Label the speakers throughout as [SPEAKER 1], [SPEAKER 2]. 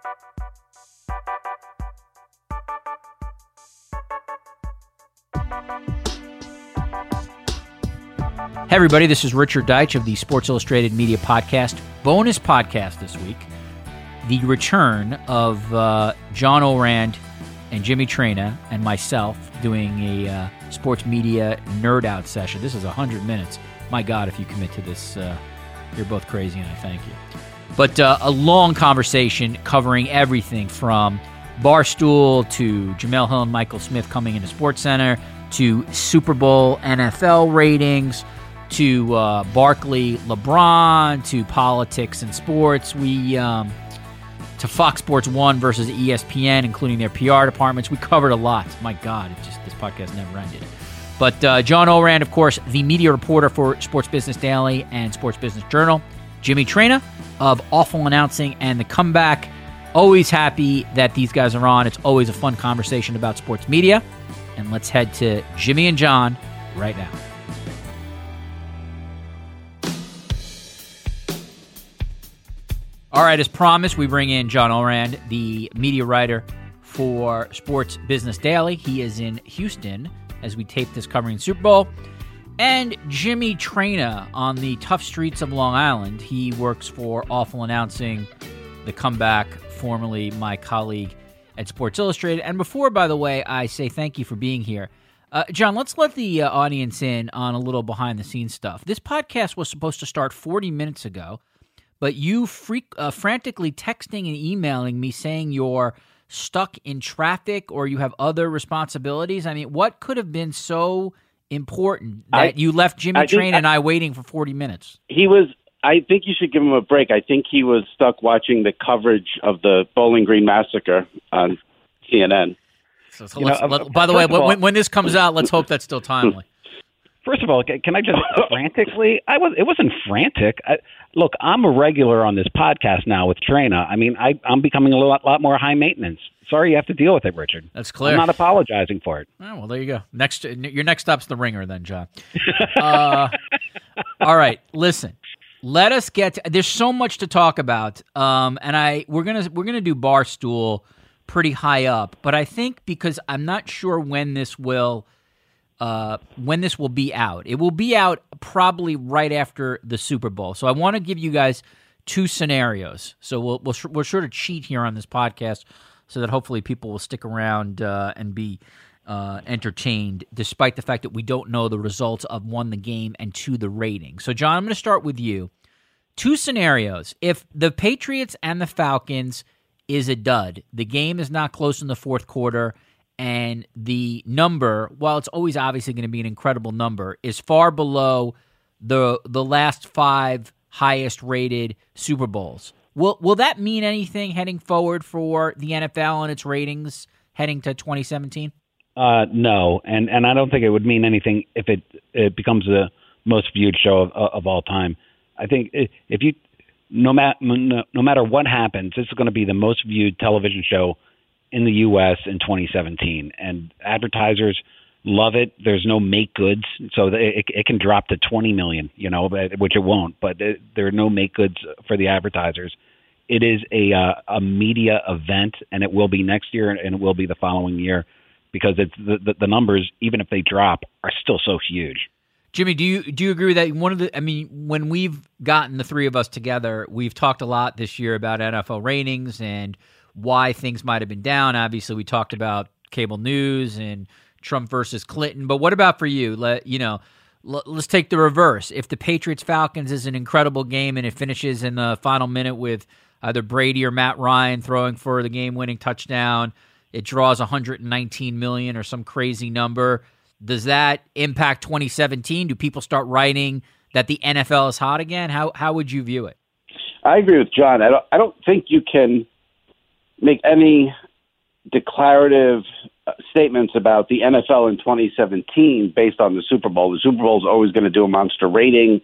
[SPEAKER 1] Hey everybody, this is Richard Deitch of the Sports Illustrated Media Podcast. Bonus podcast this week. The return of John Ourand and Jimmy Traina and myself doing a sports media nerd out session. This is 100 minutes. My God, if you commit to this, you're both crazy, and I thank you. But a long conversation covering everything from Barstool to Jamel Hill and Michael Smith coming into SportsCenter to Super Bowl NFL ratings to Barkley, LeBron, to politics and sports. We to Fox Sports 1 versus ESPN, including their PR departments. We covered a lot. My God, this podcast never ended. But John Ourand, of course, the media reporter for Sports Business Daily and Sports Business Journal. Jimmy Traina of Awful Announcing and The Comeback. Always happy that these guys are on. It's always a fun conversation about sports media. And let's head to Jimmy and John right now. All right, as promised, we bring in John Ourand, the media writer for Sports Business Daily. He is in Houston as we tape this covering the Super Bowl. And Jimmy Traina on the tough streets of Long Island. He works for Awful Announcing, The Comeback, formerly my colleague at Sports Illustrated. And before, by the way, I say thank you for being here. John, let's let the audience in on a little behind-the-scenes stuff. This podcast was supposed to start 40 minutes ago. But you frantically texting and emailing me saying you're stuck in traffic or you have other responsibilities. I mean, what could have been so important that you left Jimmy Traina and I waiting for 40 minutes?
[SPEAKER 2] I think you should give him a break. I think he was stuck watching the coverage of the Bowling Green Massacre on CNN.
[SPEAKER 1] By the way, when this comes out, let's hope that's still timely.
[SPEAKER 3] First of all, can I just frantically? It wasn't frantic. Look, I'm a regular on this podcast now with Traina. I mean, I'm becoming a lot more high maintenance. Sorry you have to deal with it, Richard.
[SPEAKER 1] That's clear.
[SPEAKER 3] I'm not apologizing for it.
[SPEAKER 1] Oh, well, there you go. Your next stop's the Ringer then, John. All right, listen. Let us get to, there's so much to talk about. And we're gonna do Barstool pretty high up, but I think because I'm not sure when this will be out. It will be out probably right after the Super Bowl. So I want to give you guys two scenarios. So we'll sort of cheat here on this podcast so that hopefully people will stick around and be entertained, despite the fact that we don't know the results of one, the game, and two, the rating. So John, I'm going to start with you. Two scenarios. If the Patriots and the Falcons is a dud, the game is not close in the fourth quarter, and the number, while it's always obviously going to be an incredible number, is far below the last five highest-rated Super Bowls. Will that mean anything heading forward for the NFL and its ratings heading to 2017?
[SPEAKER 3] No, and I don't think it would mean anything if it becomes the most viewed show of all time. I think if you no matter what happens, this is going to be the most viewed television show in the U.S. in 2017, and advertisers love it. There's no make goods, so it can drop to 20 million, which it won't, but there are no make goods for the advertisers. It is a media event, and it will be next year, and it will be the following year, because it's the numbers, even if they drop, are still so huge.
[SPEAKER 1] Jimmy, do you agree with that? When we've gotten the three of us together, we've talked a lot this year about NFL ratings and why things might have been down. Obviously, we talked about cable news and Trump versus Clinton. But what about for you? Let's take the reverse. If the Patriots-Falcons is an incredible game and it finishes in the final minute with either Brady or Matt Ryan throwing for the game-winning touchdown, it draws 119 million or some crazy number. Does that impact 2017? Do people start writing that the NFL is hot again? How would you view it?
[SPEAKER 2] I agree with John. I don't think you can make any declarative statements about the NFL in 2017 based on the Super Bowl. The Super Bowl is always going to do a monster rating.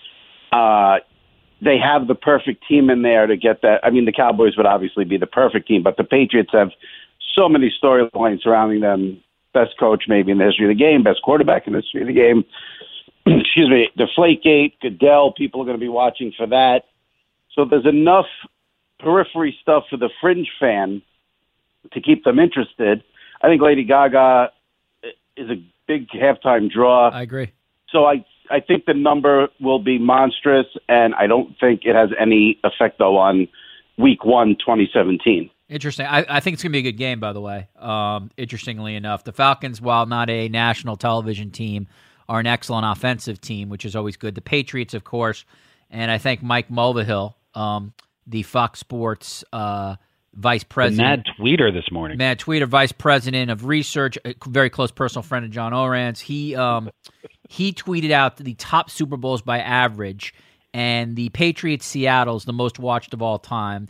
[SPEAKER 2] They have the perfect team in there to get that. I mean, the Cowboys would obviously be the perfect team, but the Patriots have so many storylines surrounding them. Best coach maybe in the history of the game, best quarterback in the history of the game. Excuse me, Deflategate, Goodell, people are going to be watching for that. So there's enough periphery stuff for the fringe fan to keep them interested. I think Lady Gaga is a big halftime draw.
[SPEAKER 1] I agree.
[SPEAKER 2] So I think the number will be monstrous, and I don't think it has any effect, though, on Week 1, 2017.
[SPEAKER 1] Interesting. I think it's going to be a good game, by the way. Interestingly enough, the Falcons, while not a national television team, are an excellent offensive team, which is always good. The Patriots, of course, and I think Mike Mulvihill, the Fox Sports vice president.
[SPEAKER 3] The Mad Tweeter this morning.
[SPEAKER 1] Mad Tweeter, vice president of research, a very close personal friend of John Oran's. He tweeted out the top Super Bowls by average, and the Patriots Seattle is the most watched of all time,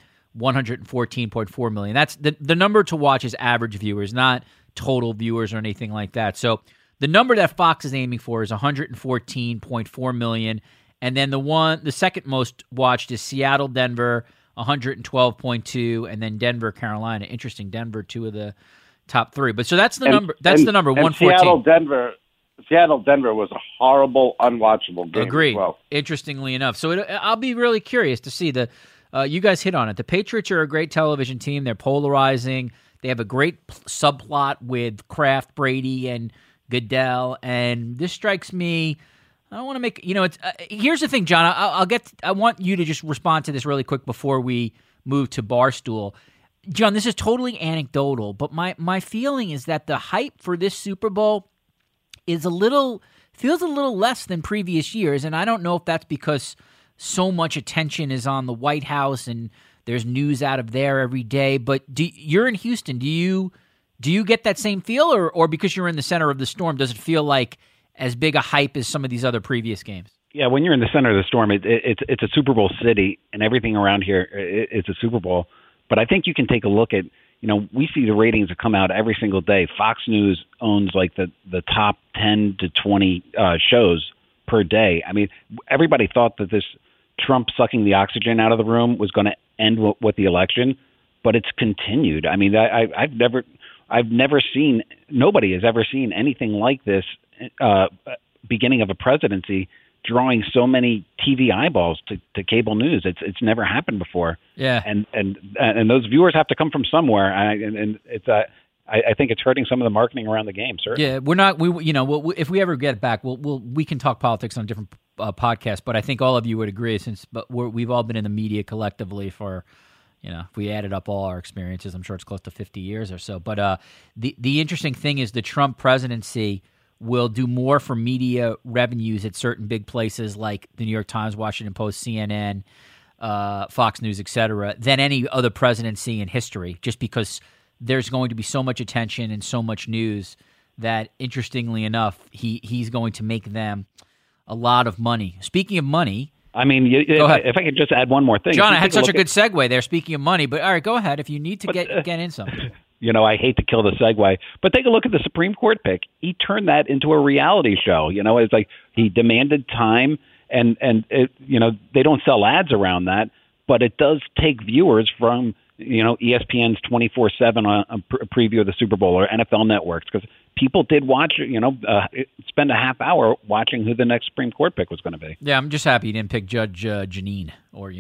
[SPEAKER 1] 114.4 million. That's the number to watch is average viewers, not total viewers or anything like that. So the number that Fox is aiming for is 114.4 million. And then the second most watched is Seattle, Denver, 112.2, and then Denver, Carolina. Interesting, Denver, two of the top three. But so that's the number. That's the number, 114.
[SPEAKER 2] Seattle, Denver was a horrible, unwatchable game.
[SPEAKER 1] Agreed.
[SPEAKER 2] As well.
[SPEAKER 1] Interestingly enough, so I'll be really curious to see you guys hit on it. The Patriots are a great television team. They're polarizing. They have a great subplot with Kraft, Brady, and Goodell. And this strikes me. I don't want to make it's. Here's the thing, John. I want you to just respond to this really quick before we move to Barstool. John, this is totally anecdotal, but my feeling is that the hype for this Super Bowl feels a little less than previous years, and I don't know if that's because so much attention is on the White House and there's news out of there every day. But you're in Houston. Do you get that same feel, or because you're in the center of the storm, does it feel like as big a hype as some of these other previous games?
[SPEAKER 3] Yeah, when you're in the center of the storm, it's a Super Bowl city, and everything around here is a Super Bowl. But I think you can take a look at, we see the ratings that come out every single day. Fox News owns like the top 10 to 20 shows per day. I mean, everybody thought that this Trump sucking the oxygen out of the room was going to end with the election, but it's continued. I mean, I've never seen, nobody has ever seen anything like this beginning of a presidency drawing so many TV eyeballs to cable news. It's never happened before.
[SPEAKER 1] Yeah,
[SPEAKER 3] and those viewers have to come from somewhere. And it's I think it's hurting some of the marketing around the game, sir.
[SPEAKER 1] Yeah, we're not. If we ever get it back, we can talk politics on different podcasts. But I think all of you would agree, we've all been in the media collectively for. If we added up all our experiences, I'm sure it's close to 50 years or so. But the interesting thing is the Trump presidency will do more for media revenues at certain big places like the New York Times, Washington Post, CNN, Fox News, et cetera, than any other presidency in history, just because there's going to be so much attention and so much news that, interestingly enough, he's going to make them a lot of money. Speaking of money...
[SPEAKER 3] I mean, if I could just add one more thing.
[SPEAKER 1] John, I had such a good segue there, speaking of money, but all right, go ahead if you need to get in something.
[SPEAKER 3] I hate to kill the segue, but take a look at the Supreme Court pick. He turned that into a reality show. It's like he demanded time, and they don't sell ads around that, but it does take viewers from ESPN's 24/7 on a preview of the Super Bowl or NFL networks, because people did watch, spend a half hour watching who the next Supreme Court pick was going to be.
[SPEAKER 1] Yeah, I'm just happy you didn't pick Judge Janine or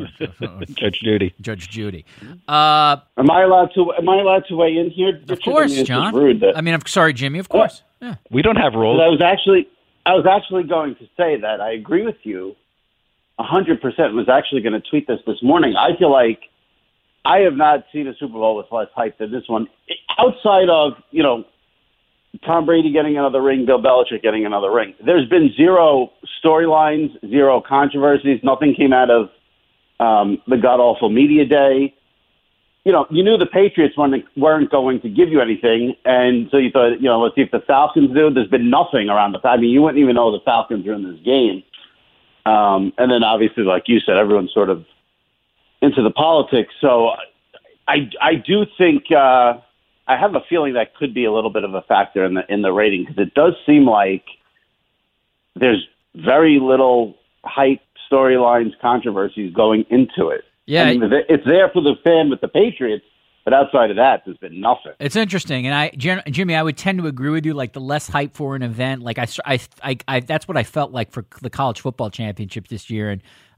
[SPEAKER 3] Judge Judy.
[SPEAKER 1] Judge Judy.
[SPEAKER 2] Am I allowed to weigh in here?
[SPEAKER 1] Of course, John. Rude I'm sorry, Jimmy. Of course. Yeah.
[SPEAKER 3] We don't have rules.
[SPEAKER 2] I was actually going to say that I agree with you 100%. Was actually going to tweet this morning. I feel like I have not seen a Super Bowl with less hype than this one, outside of Tom Brady getting another ring, Bill Belichick getting another ring. There's been zero storylines, zero controversies. Nothing came out of the god-awful media day. You knew the Patriots weren't going to give you anything, and so you thought, let's see if the Falcons do. There's been nothing around the – I mean, you wouldn't even know the Falcons are in this game. And then, obviously, like you said, everyone's sort of into the politics. So I do think I have a feeling that could be a little bit of a factor in the rating, because it does seem like there's very little hype, storylines, controversies going into it.
[SPEAKER 1] Yeah,
[SPEAKER 2] I mean, it's there for the fan with the Patriots, but outside of that, there's been nothing.
[SPEAKER 1] It's interesting, and Jimmy, I would tend to agree with you. Like the less hype for an event, like I that's what I felt like for the college football championships this year, and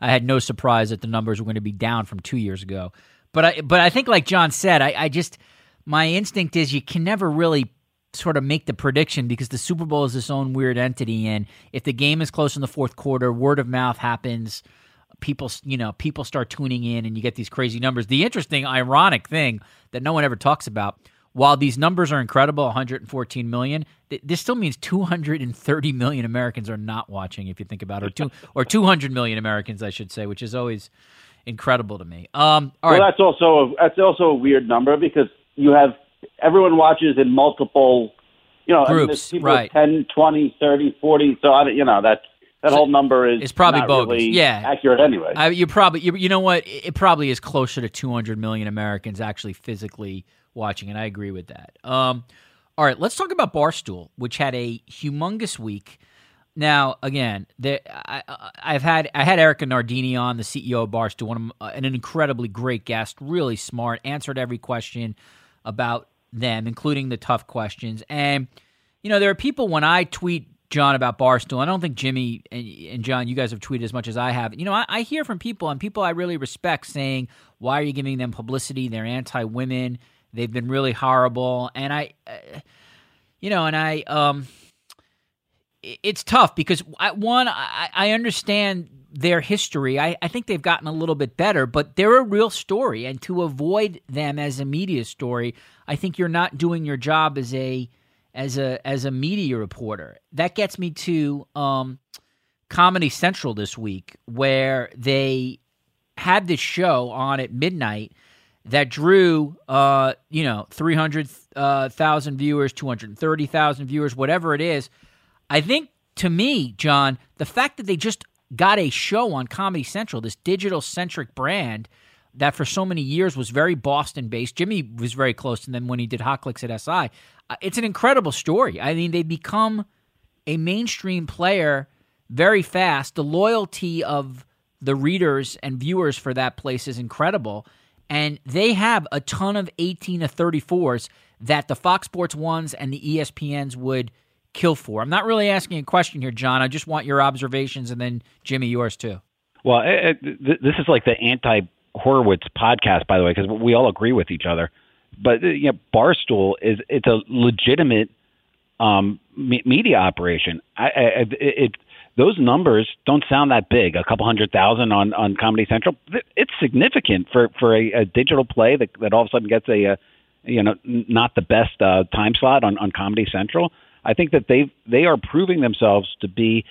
[SPEAKER 1] I had no surprise that the numbers were going to be down from 2 years ago. But I think, like John said, I just my instinct is you can never really sort of make the prediction because the Super Bowl is its own weird entity, and if the game is close in the fourth quarter, word of mouth happens. People start tuning in, and you get these crazy numbers. The interesting, ironic thing that no one ever talks about, while these numbers are incredible, 114 million, this still means 230 million Americans are not watching, if you think about it, or 200 million Americans, I should say, which is always incredible to me. All right.
[SPEAKER 2] That's also a weird number because you have everyone watches in multiple,
[SPEAKER 1] groups,
[SPEAKER 2] people
[SPEAKER 1] right?
[SPEAKER 2] 10, 20, 30, 40. So that whole number is
[SPEAKER 1] probably
[SPEAKER 2] not
[SPEAKER 1] bogus.
[SPEAKER 2] Really
[SPEAKER 1] yeah,
[SPEAKER 2] accurate anyway.
[SPEAKER 1] You know what? It probably is closer to 200 million Americans actually physically watching, and I agree with that. All right, let's talk about Barstool, which had a humongous week. Now, again, I had Erica Nardini on, the CEO of Barstool, an incredibly great guest, really smart, answered every question about them, including the tough questions. And there are people when I tweet John about Barstool. I don't think Jimmy and John, you guys have tweeted as much as I have. I hear from people, and people I really respect, saying, why are you giving them publicity? They're anti-women. They've been really horrible. And it's tough because, I understand their history. I think they've gotten a little bit better, but they're a real story. And to avoid them as a media story, I think you're not doing your job as a media reporter. That gets me to Comedy Central this week, where they had this show on at midnight that drew 300,000 viewers, 230,000 viewers, whatever it is. I think, to me, John, the fact that they just got a show on Comedy Central, this digital-centric brand that for so many years was very Boston-based. Jimmy was very close to them when he did Hot Clicks at SI. It's an incredible story. I mean, they become a mainstream player very fast. The loyalty of the readers and viewers for that place is incredible. And they have a ton of 18 to 34s that the Fox Sports 1s and the ESPNs would kill for. I'm not really asking a question here, John. I just want your observations, and then, Jimmy, yours too.
[SPEAKER 3] Well, this is like the anti-Horowitz podcast, by the way, because we all agree with each other. But Barstool it's a legitimate media operation. Those numbers don't sound that big. A couple 100,000 on Comedy Central. It's significant for a digital play that all of a sudden gets a not the best time slot on Comedy Central. I think that they are proving themselves to be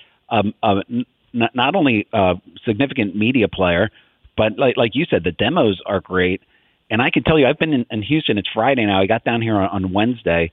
[SPEAKER 3] not only a significant media player, but like you said, the demos are great. And I can tell you, I've been in Houston. It's Friday now. I got down here on Wednesday.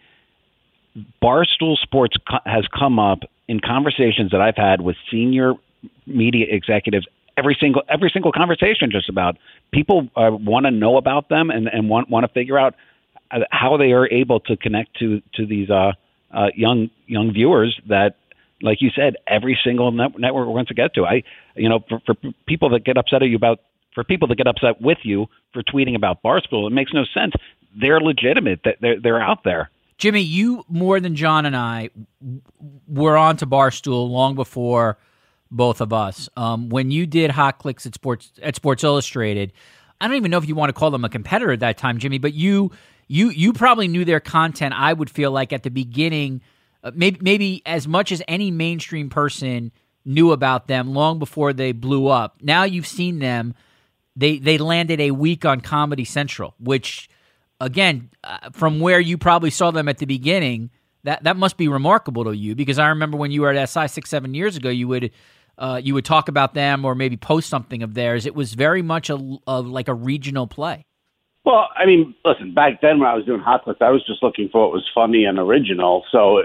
[SPEAKER 3] Barstool Sports has come up in conversations that I've had with senior media executives. Every single conversation, just about people want to know about them and want to figure out how they are able to connect to these young viewers that, like you said, every single network wants to get to. For people that get upset at you for people that get upset with you for tweeting about Barstool, it makes no sense. They're legitimate. They're out there.
[SPEAKER 1] Jimmy, you more than John and I were on to Barstool long before both of us. When you did Hot Clicks at Sports Illustrated, I don't even know if you want to call them a competitor at that time, Jimmy, but you probably knew their content, I would feel like, at the beginning, maybe as much as any mainstream person knew about them long before they blew up. Now you've seen them. They landed a week on Comedy Central, which, again, from where you probably saw them at the beginning, that must be remarkable to you, because I remember when you were at SI 6-7 years ago, you would talk about them or maybe post something of theirs. It was very much like a regional play.
[SPEAKER 2] Well, I mean, listen, back then when I was doing Hot Clicks, I was just looking for what was funny and original, so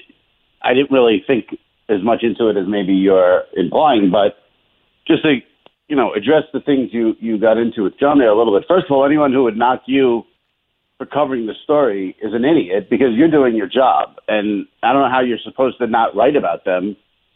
[SPEAKER 2] I didn't really think as much into it as maybe you're implying, but just to address the things you got into with John there a little bit. First of all, anyone who would knock you for covering the story is an idiot, because you're doing your job, and I don't know how you're supposed to not write about them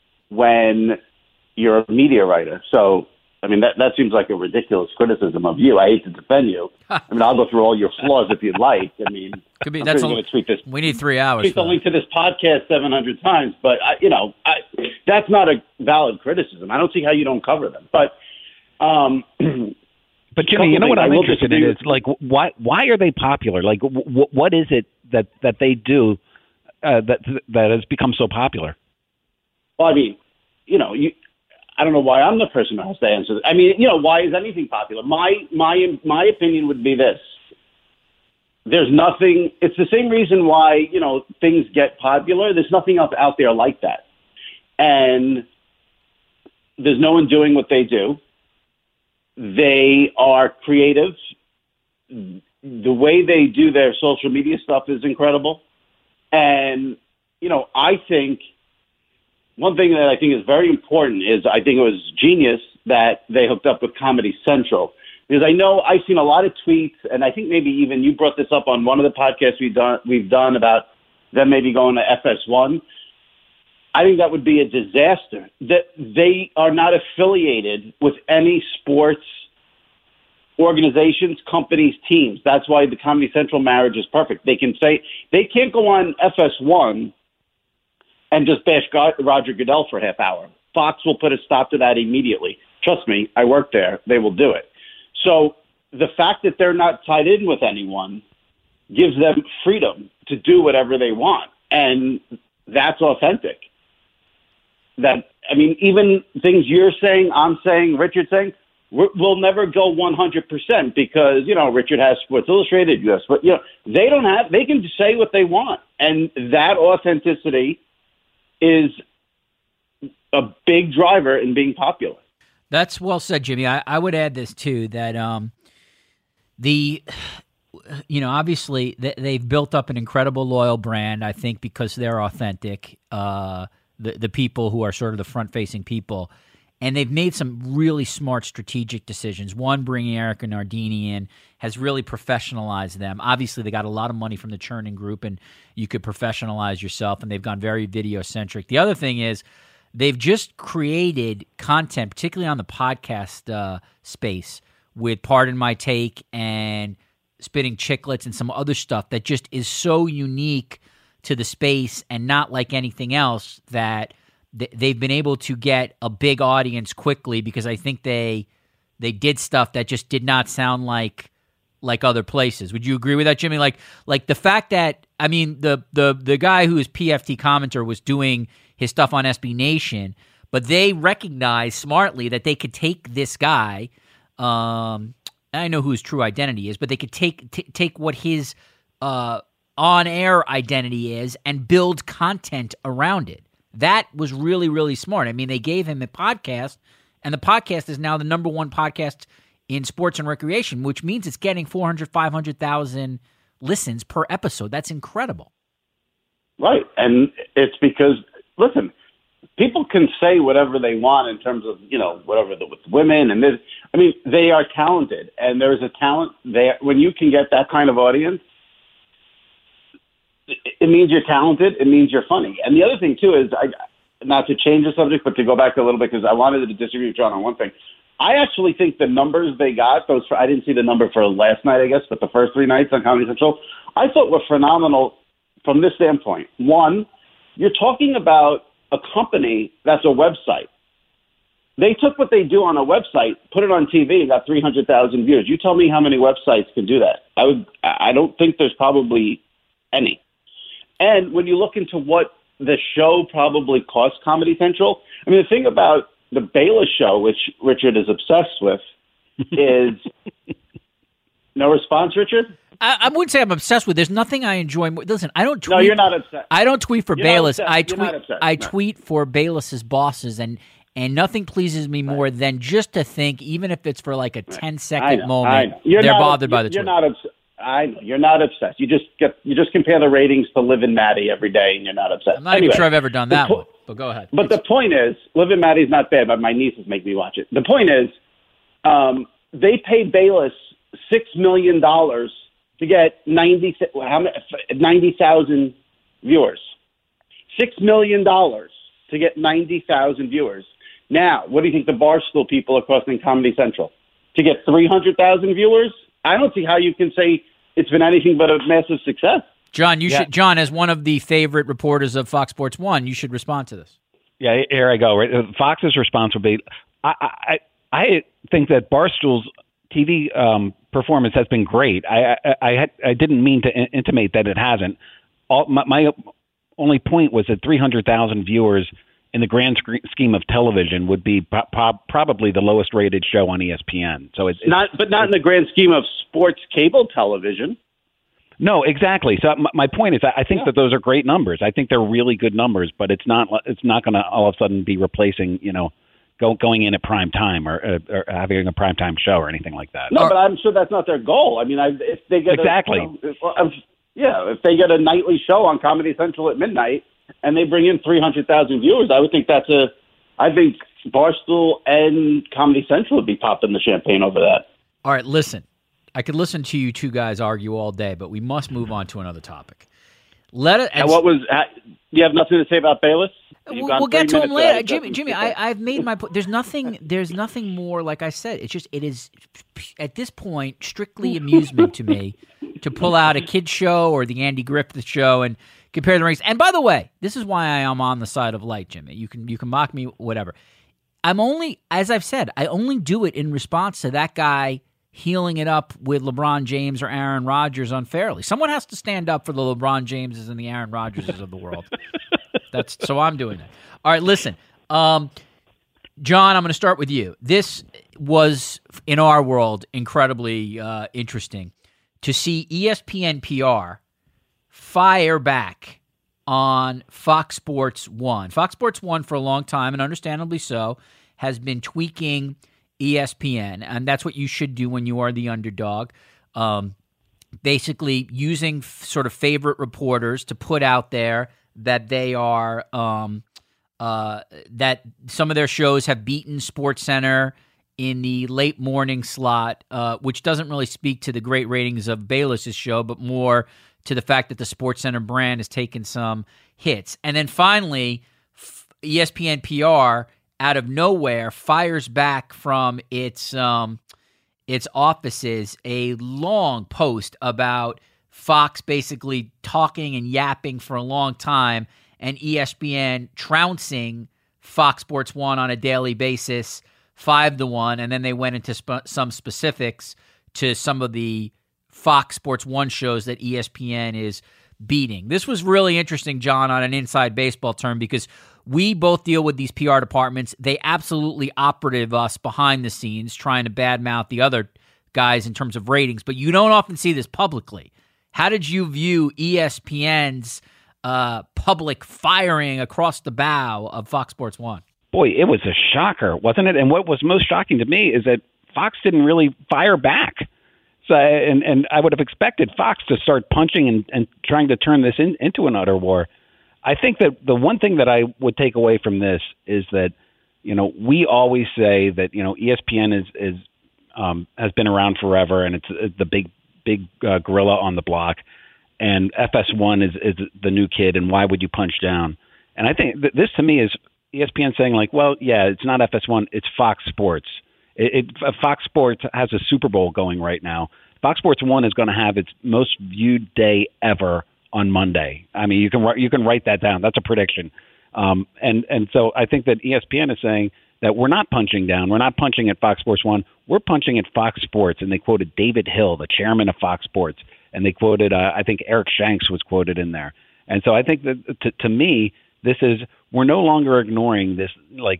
[SPEAKER 2] when you're a media writer. So, I mean, that seems like a ridiculous criticism of you. I hate to defend you. I mean, I'll go through all your flaws if you'd like. I mean,
[SPEAKER 1] could be. That's going to tweet this. We need 3 hours.
[SPEAKER 2] Tweet the link to this podcast 700 times, but that's not a valid criticism. I don't see how you don't cover them. But
[SPEAKER 3] But Jimmy, you know what I'm interested in is like why are they popular? Like what is it that they do that has become so popular?
[SPEAKER 2] Well, I mean, I don't know why I'm the person who has to answer. I mean, why is anything popular? My opinion would be this. There's nothing. It's the same reason why things get popular. There's nothing else out there like that, and there's no one doing what they do. They are creative. The way they do their social media stuff is incredible. And, I think one thing that I think is very important is I think it was genius that they hooked up with Comedy Central. Because I've seen a lot of tweets, and I think maybe even you brought this up on one of the podcasts we've done about them maybe going to FS1. I think that would be a disaster. That they are not affiliated with any sports organizations, companies, teams. That's why the Comedy Central marriage is perfect. They can say they can't go on FS1 and just bash Roger Goodell for a half hour. Fox will put a stop to that immediately. Trust me, I work there. They will do it. So the fact that they're not tied in with anyone gives them freedom to do whatever they want, and that's authentic. Even things you're saying, I'm saying, Richard's saying, we'll never go 100% because, Richard has Sports Illustrated, they don't have, they can say what they want. And that authenticity is a big driver in being popular.
[SPEAKER 1] That's well said, Jimmy. I would add this too, that obviously they've built up an incredible loyal brand, I think, because they're authentic. The people who are sort of the front-facing people. And they've made some really smart strategic decisions. One, bringing Erica Nardini in has really professionalized them. Obviously, they got a lot of money from the Chernin Group, and you could professionalize yourself, and they've gone very video-centric. The other thing is they've just created content, particularly on the podcast space, with Pardon My Take and Spitting Chicklets and some other stuff that just is so unique to the space and not like anything else that they've been able to get a big audience quickly because I think they did stuff that just did not sound like other places. Would you agree with that, Jimmy? Like the fact that, I mean, the guy who is PFT commenter was doing his stuff on SB Nation, but they recognized smartly that they could take this guy, I know who his true identity is, but they could take what his on-air identity is and build content around it. That was really, really smart. I mean, they gave him a podcast, and the podcast is now the number one podcast in sports and recreation, which means it's getting 400,000, 500,000 listens per episode. That's incredible.
[SPEAKER 2] Right. And it's because, listen, people can say whatever they want in terms of, whatever with women and this. I mean, they are talented, and there's a talent there. When you can get that kind of audience, it means you're talented. It means you're funny. And the other thing, too, is not to change the subject, but to go back a little bit, because I wanted to disagree with John on one thing. I actually think the numbers they got, I didn't see the number for last night, I guess, but the first 3 nights on Comedy Central, I thought were phenomenal from this standpoint. One, you're talking about a company that's a website. They took what they do on a website, put it on TV, and got 300,000 views. You tell me how many websites can do that. I don't think there's probably any. And when you look into what the show probably cost Comedy Central, I mean, the thing about the Bayless show, which Richard is obsessed with, is no response, Richard?
[SPEAKER 1] I wouldn't say I'm obsessed with. There's nothing I enjoy more. Listen, I don't tweet.
[SPEAKER 2] No, you're not obsessed.
[SPEAKER 1] I don't tweet for Bayless. I
[SPEAKER 2] tweet
[SPEAKER 1] tweet for Bayless's bosses, and nothing pleases me more than just to think, even if it's for like a 10-second moment, they're bothered by the tweet.
[SPEAKER 2] You're not obsessed. I know you're not obsessed. You just compare the ratings to Liv and Maddie every day, and you're not obsessed.
[SPEAKER 1] I'm not even sure I've ever done that one, but go ahead.
[SPEAKER 2] But the point is, Liv and Maddie's not bad, but my nieces make me watch it. The point is, they paid Bayless $6 million to get 90,000 viewers. $6 million to get 90,000 viewers. Now, what do you think the Barstool people are costing Comedy Central? To get 300,000 viewers? I don't see how you can say it's been anything but a massive success.
[SPEAKER 1] John, John, as one of the favorite reporters of Fox Sports 1, you should respond to this.
[SPEAKER 3] Yeah, here I go. Right? Fox's response would be, I think that Barstool's TV performance has been great. I didn't mean to intimate that it hasn't. My only point was that 300,000 viewers in the grand scheme of television would be probably the lowest rated show on ESPN. So it's
[SPEAKER 2] not in the grand scheme of sports cable television.
[SPEAKER 3] No, exactly. So my point is, I think that those are great numbers. I think they're really good numbers, but it's not going to all of a sudden be replacing, going in at prime time or having a prime time show or anything like that.
[SPEAKER 2] No, but I'm sure that's not their goal. I mean, if they get if they get a nightly show on Comedy Central at midnight and they bring in 300,000 viewers, I would think I think Barstool and Comedy Central would be popping the champagne over that.
[SPEAKER 1] All right, listen. I could listen to you two guys argue all day, but we must move on to another topic.
[SPEAKER 2] You have nothing to say about Bayless?
[SPEAKER 1] We'll get to him later. Jimmy, I've made my point. There's nothing more, like I said. It is, at this point, strictly amusement to me to pull out a kid's show or the Andy Griffith show and compare the rings. And by the way, this is why I am on the side of light, Jimmy. You can mock me, whatever. As I've said, I only do it in response to that guy healing it up with LeBron James or Aaron Rodgers unfairly. Someone has to stand up for the LeBron Jameses and the Aaron Rodgerses of the world. So I'm doing that. All right, listen. John, I'm going to start with you. This was, in our world, incredibly interesting to see ESPN PR fire back on Fox Sports 1. Fox Sports 1, for a long time, and understandably so, has been tweaking ESPN, and that's what you should do when you are the underdog. Basically using sort of favorite reporters to put out there that they are that some of their shows have beaten SportsCenter in the late morning slot, which doesn't really speak to the great ratings of Bayless's show, but more to the fact that the SportsCenter brand has taken some hits. And then finally, ESPN PR out of nowhere fires back from its offices a long post about Fox basically talking and yapping for a long time and ESPN trouncing Fox Sports 1 on a daily basis 5-1, and then they went into some specifics to some of the Fox Sports 1 shows that ESPN is beating. This was really interesting, John, on an inside baseball term, because we both deal with these PR departments. They absolutely operative us behind the scenes, trying to badmouth the other guys in terms of ratings, but you don't often see this publicly. How did you view ESPN's public firing across the bow of Fox Sports 1?
[SPEAKER 3] Boy, it was a shocker, wasn't it? And what was most shocking to me is that Fox didn't really fire back. So, and I would have expected Fox to start punching and trying to turn this into an utter war. I think that the one thing that I would take away from this is that, we always say that, ESPN has been around forever and it's the big gorilla on the block, and FS1 is the new kid, and why would you punch down? And I think this to me is ESPN saying like, well, yeah, it's not FS1, it's Fox Sports. Fox Sports has a Super Bowl going right now. Fox Sports 1 is going to have its most viewed day ever on Monday. I mean, you can write that down. That's a prediction. And so I think that ESPN is saying that we're not punching down. We're not punching at Fox Sports 1. We're punching at Fox Sports. And they quoted David Hill, the chairman of Fox Sports. And they quoted, I think Eric Shanks was quoted in there. And so I think that to me, this is, we're no longer ignoring this,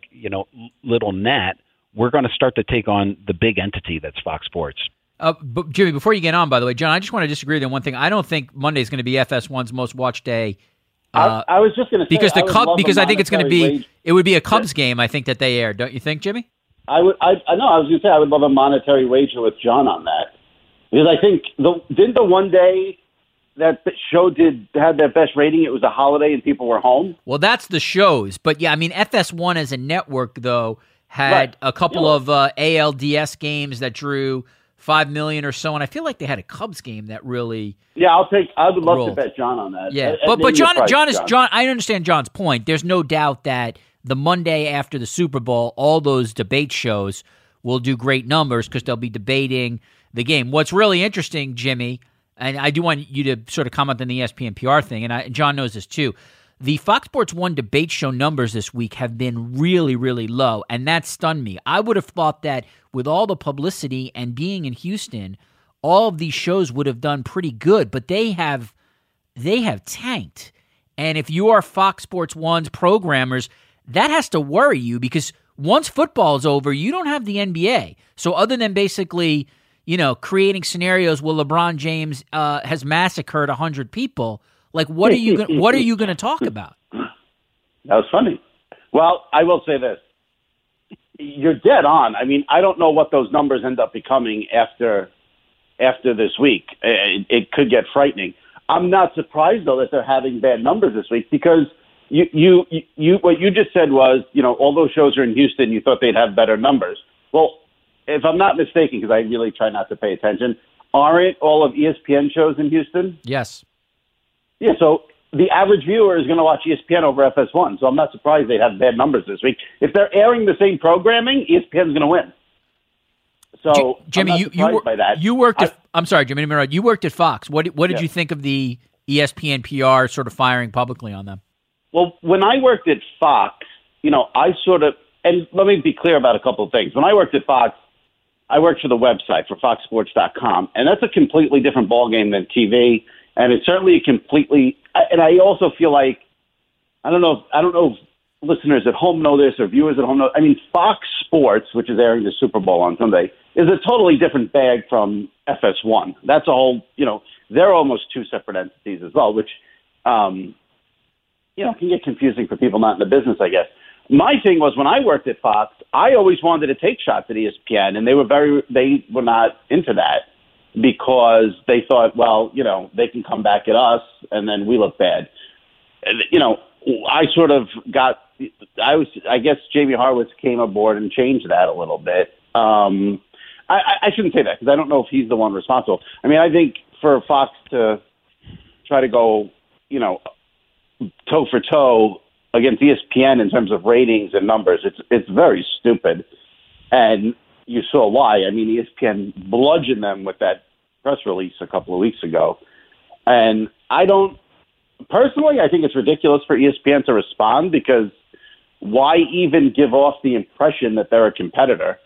[SPEAKER 3] little gnat. We're going to start to take on the big entity that's Fox Sports.
[SPEAKER 1] But Jimmy, before you get on, by the way, John, I just want to disagree with one thing. I don't think Monday is going to be FS1's most watched day.
[SPEAKER 2] I was just going to say
[SPEAKER 1] because I think it's going to be it would be a Cubs game. I think that they air. Don't you think, Jimmy?
[SPEAKER 2] I was going to say I would love a monetary wager with John on that, because I think didn't the one day that show had their best rating, it was a holiday and people were home.
[SPEAKER 1] Well, that's the shows, but yeah, I mean FS1 as a network though had a couple of ALDS games that drew 5 million or so, and I feel like they had a Cubs game that really. Yeah,
[SPEAKER 2] I would love to bet John on that.
[SPEAKER 1] Yeah, but John. I understand John's point. There's no doubt that the Monday after the Super Bowl, all those debate shows will do great numbers because they'll be debating the game. What's really interesting, Jimmy, and I do want you to sort of comment on the ESPN PR thing, and John knows this too. the Fox Sports 1 debate show numbers this week have been really, really low, and that stunned me. I would have thought that with all the publicity and being in Houston, all of these shows would have done pretty good, but they have tanked. And if you are Fox Sports 1's programmers, that has to worry you because once football is over, you don't have the NBA. So other than basically, creating scenarios where LeBron James has massacred 100 people, like what are you going to talk about?
[SPEAKER 2] That was funny. Well, I will say this. You're dead on. I mean, I don't know what those numbers end up becoming after this week. It could get frightening. I'm not surprised, though, that they're having bad numbers this week because you what you just said was, all those shows are in Houston. You thought they'd have better numbers. Well, if I'm not mistaken, because I really try not to pay attention, aren't all of ESPN shows in Houston?
[SPEAKER 1] Yes.
[SPEAKER 2] Yeah, so the average viewer is going to watch ESPN over FS1, so I'm not surprised they'd have bad numbers this week. If they're airing the same programming, ESPN's going to win. So,
[SPEAKER 1] Jimmy, you worked at. I'm sorry, Jimmy. You worked at Fox. What did you think of the ESPN PR sort of firing publicly on them?
[SPEAKER 2] Well, when I worked at Fox, I sort of, and let me be clear about a couple of things. When I worked at Fox, I worked for the website for FoxSports.com, and that's a completely different ballgame than TV, and it's certainly and I also feel like I don't know if listeners at home know this or viewers at home know. I mean, Fox Sports, which is airing the Super Bowl on Sunday, is a totally different bag from FS1. That's a whole, they're almost two separate entities as well, which, can get confusing for people not in the business, I guess. My thing was when I worked at Fox, I always wanted to take shots at ESPN, and they were not into that because they thought, well, they can come back at us and then we look bad. I sort of I guess Jamie Horowitz came aboard and changed that a little bit. I shouldn't say that because I don't know if he's the one responsible. I mean, I think for Fox to try to go, toe for toe against ESPN in terms of ratings and numbers, it's very stupid. And you saw why. I mean, ESPN bludgeoned them with that press release a couple of weeks ago. And personally, I think it's ridiculous for ESPN to respond because why even give off the impression that they're a competitor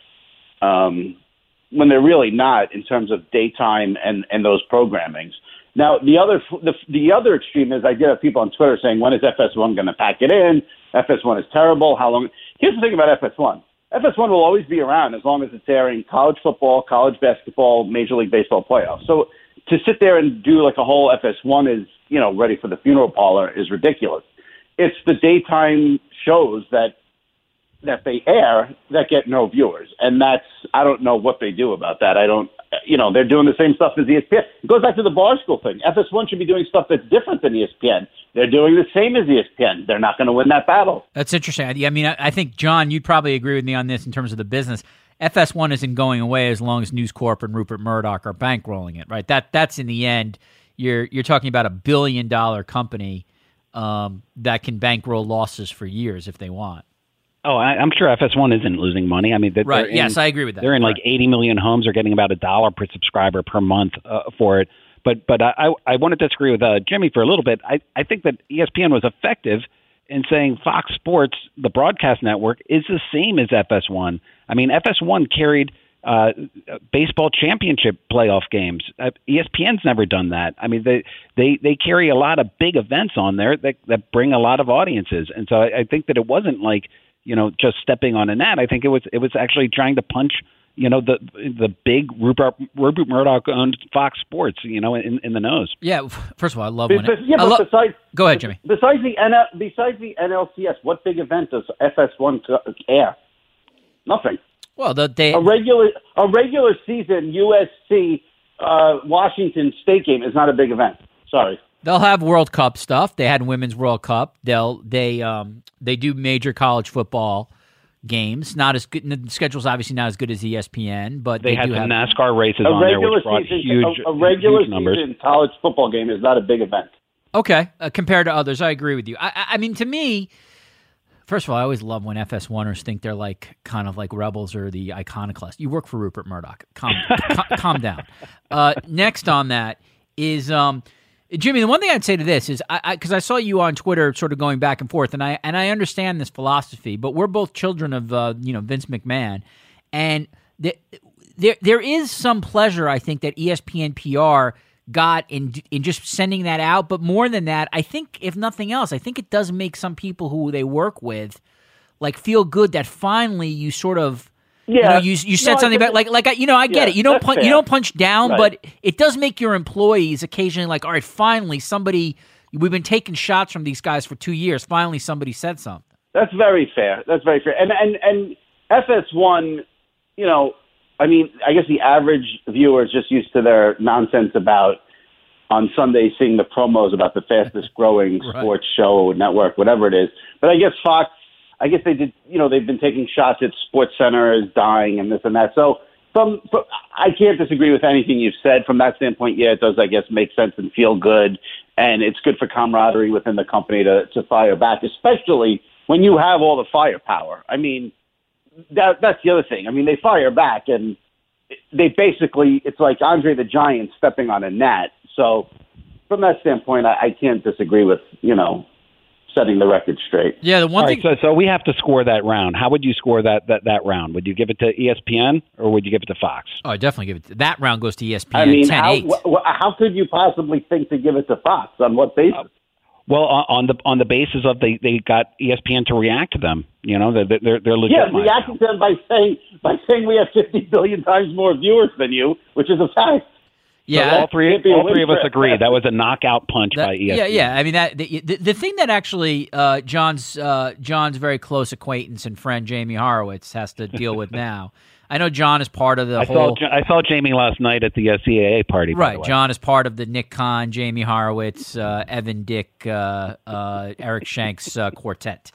[SPEAKER 2] when they're really not in terms of daytime and those programmings? Now, the other extreme is I get people on Twitter saying, when is FS1 going to pack it in? FS1 is terrible. How long? Here's the thing about FS1. FS1 will always be around as long as it's airing college football, college basketball, Major League Baseball playoffs. So to sit there and do like a whole FS1 is, ready for the funeral parlor is ridiculous. It's the daytime shows that they air that get no viewers. And I don't know what they do about that. They're doing the same stuff as ESPN. It goes back to the Barstool thing. FS1 should be doing stuff that's different than ESPN. They're doing the same as ESPN. They're not going to win that battle.
[SPEAKER 1] That's interesting. I mean, I think, John, you'd probably agree with me on this in terms of the business. FS1 isn't going away as long as News Corp and Rupert Murdoch are bankrolling it, right? That's in the end, you're talking about $1 billion company that can bankroll losses for years if they want.
[SPEAKER 3] Oh, I'm sure FS1 isn't losing money. I mean,
[SPEAKER 1] right? Yes, I agree with that.
[SPEAKER 3] They're in like 80 million homes. They're getting about $1 per subscriber per month for it. But I want to disagree with Jimmy for a little bit. I think that ESPN was effective in saying Fox Sports, the broadcast network, is the same as FS1. I mean, FS1 carried baseball championship playoff games. ESPN's never done that. I mean, they carry a lot of big events on there that bring a lot of audiences. And so I think that it wasn't like, just stepping on a gnat. I think it was actually trying to punch, the big Rupert Murdoch owned Fox Sports, in the nose.
[SPEAKER 1] Yeah. First of all, I love
[SPEAKER 2] when
[SPEAKER 1] go ahead, Jimmy.
[SPEAKER 2] Besides the NLCS, what big event does FS1 air? Nothing.
[SPEAKER 1] Well, a
[SPEAKER 2] regular season USC Washington State game is not a big event. Sorry.
[SPEAKER 1] They'll have World Cup stuff. They had Women's World Cup. They do major college football games. Not as good. The schedule's obviously not as good as ESPN, but
[SPEAKER 3] they had
[SPEAKER 1] do
[SPEAKER 3] some
[SPEAKER 1] have
[SPEAKER 3] NASCAR races on there, which brought
[SPEAKER 2] a regular season college football game is not a big event.
[SPEAKER 1] Okay, compared to others, I agree with you. I mean, to me, first of all, I always love when FS1ers think they're like kind of like rebels or the iconoclast. You work for Rupert Murdoch. Calm down. Next on that is Jimmy, the one thing I'd say to this is, because I saw you on Twitter sort of going back and forth, and I understand this philosophy, but we're both children of Vince McMahon, and there is some pleasure, I think, that ESPN PR got in just sending that out. But more than that, I think, if nothing else, I think it does make some people who they work with feel good that finally you sort of. Yeah, you said something about I get it. You don't punch down, right. But it does make your employees occasionally all right, finally somebody. We've been taking shots from these guys for 2 years. Finally, somebody said something.
[SPEAKER 2] That's very fair. And FS1, I guess the average viewer is just used to their nonsense about on Sunday seeing the promos about the fastest growing right. sports show network, whatever it is. But I guess Fox. I guess they did, they've been taking shots at SportsCenter is dying and this and that. So I can't disagree with anything you've said. From that standpoint, yeah, it does, I guess, make sense and feel good. And it's good for camaraderie within the company to fire back, especially when you have all the firepower. I mean, that's the other thing. I mean, they fire back and they basically, it's like Andre the Giant stepping on a gnat. So from that standpoint, I can't disagree with, setting the record straight.
[SPEAKER 1] Yeah, the one thing.
[SPEAKER 3] Right, so we have to score that round. How would you score that round? Would you give it to ESPN or would you give it to Fox?
[SPEAKER 1] Oh, I definitely give it. That round goes to ESPN.
[SPEAKER 2] I mean,
[SPEAKER 1] 10-8.
[SPEAKER 2] How could you possibly think to give it to Fox? On what basis?
[SPEAKER 3] Well, on the basis of they got ESPN to react to them. They're legit.
[SPEAKER 2] Yeah, reacting to them by saying we have 50 billion times more viewers than you, which is a fact.
[SPEAKER 3] Yeah, so all three of us agree that was a knockout punch by ESPN.
[SPEAKER 1] Yeah. I mean, the thing that actually John's very close acquaintance and friend Jamie Horowitz has to deal with now. I know John is part of the whole.
[SPEAKER 3] I saw Jamie last night at the CAA party.
[SPEAKER 1] Right,
[SPEAKER 3] by the way.
[SPEAKER 1] John is part of the Nick Khan, Jamie Horowitz, Evan Dick, Eric Shanks quartet.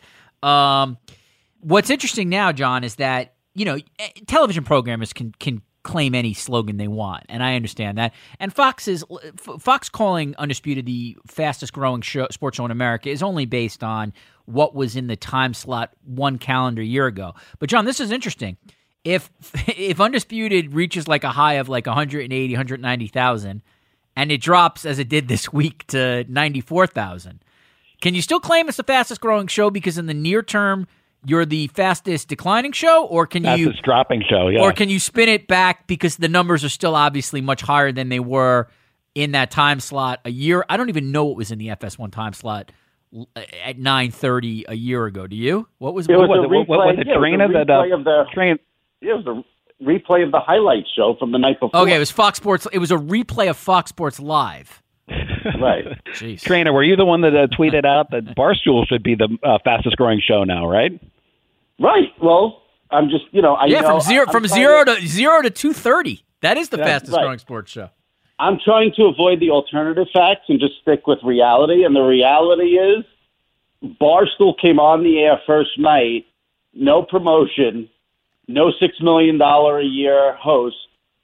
[SPEAKER 1] What's interesting now, John, is that television programmers can claim any slogan they want, and I understand that. And Fox calling Undisputed the fastest growing sports show in America is only based on what was in the time slot one calendar year ago. But John, this is interesting. If Undisputed reaches a high of 180, 190,000, and it drops as it did this week to 94,000, can you still claim it's the fastest growing show because in the near term you're the fastest declining show, or can you
[SPEAKER 3] fastest dropping show, yeah.
[SPEAKER 1] Or can you spin it back because the numbers are still obviously much higher than they were in that time slot a year? I don't even know what was in the FS1 time slot at 9:30 a year ago. Do you? What was
[SPEAKER 3] it? What was it? Trina that
[SPEAKER 2] it was a replay of the highlight show from the night before.
[SPEAKER 1] Okay, it was Fox Sports. It was a replay of Fox Sports Live.
[SPEAKER 2] Right.
[SPEAKER 1] Jeez.
[SPEAKER 3] Trainer, were you the one that tweeted out that Barstool should be the fastest growing show now, right?
[SPEAKER 2] Right. Well, I'm just,
[SPEAKER 1] from zero to 230. That is the fastest growing sports show.
[SPEAKER 2] I'm trying to avoid the alternative facts and just stick with reality. And the reality is Barstool came on the air first night, no promotion, no $6 million a year host,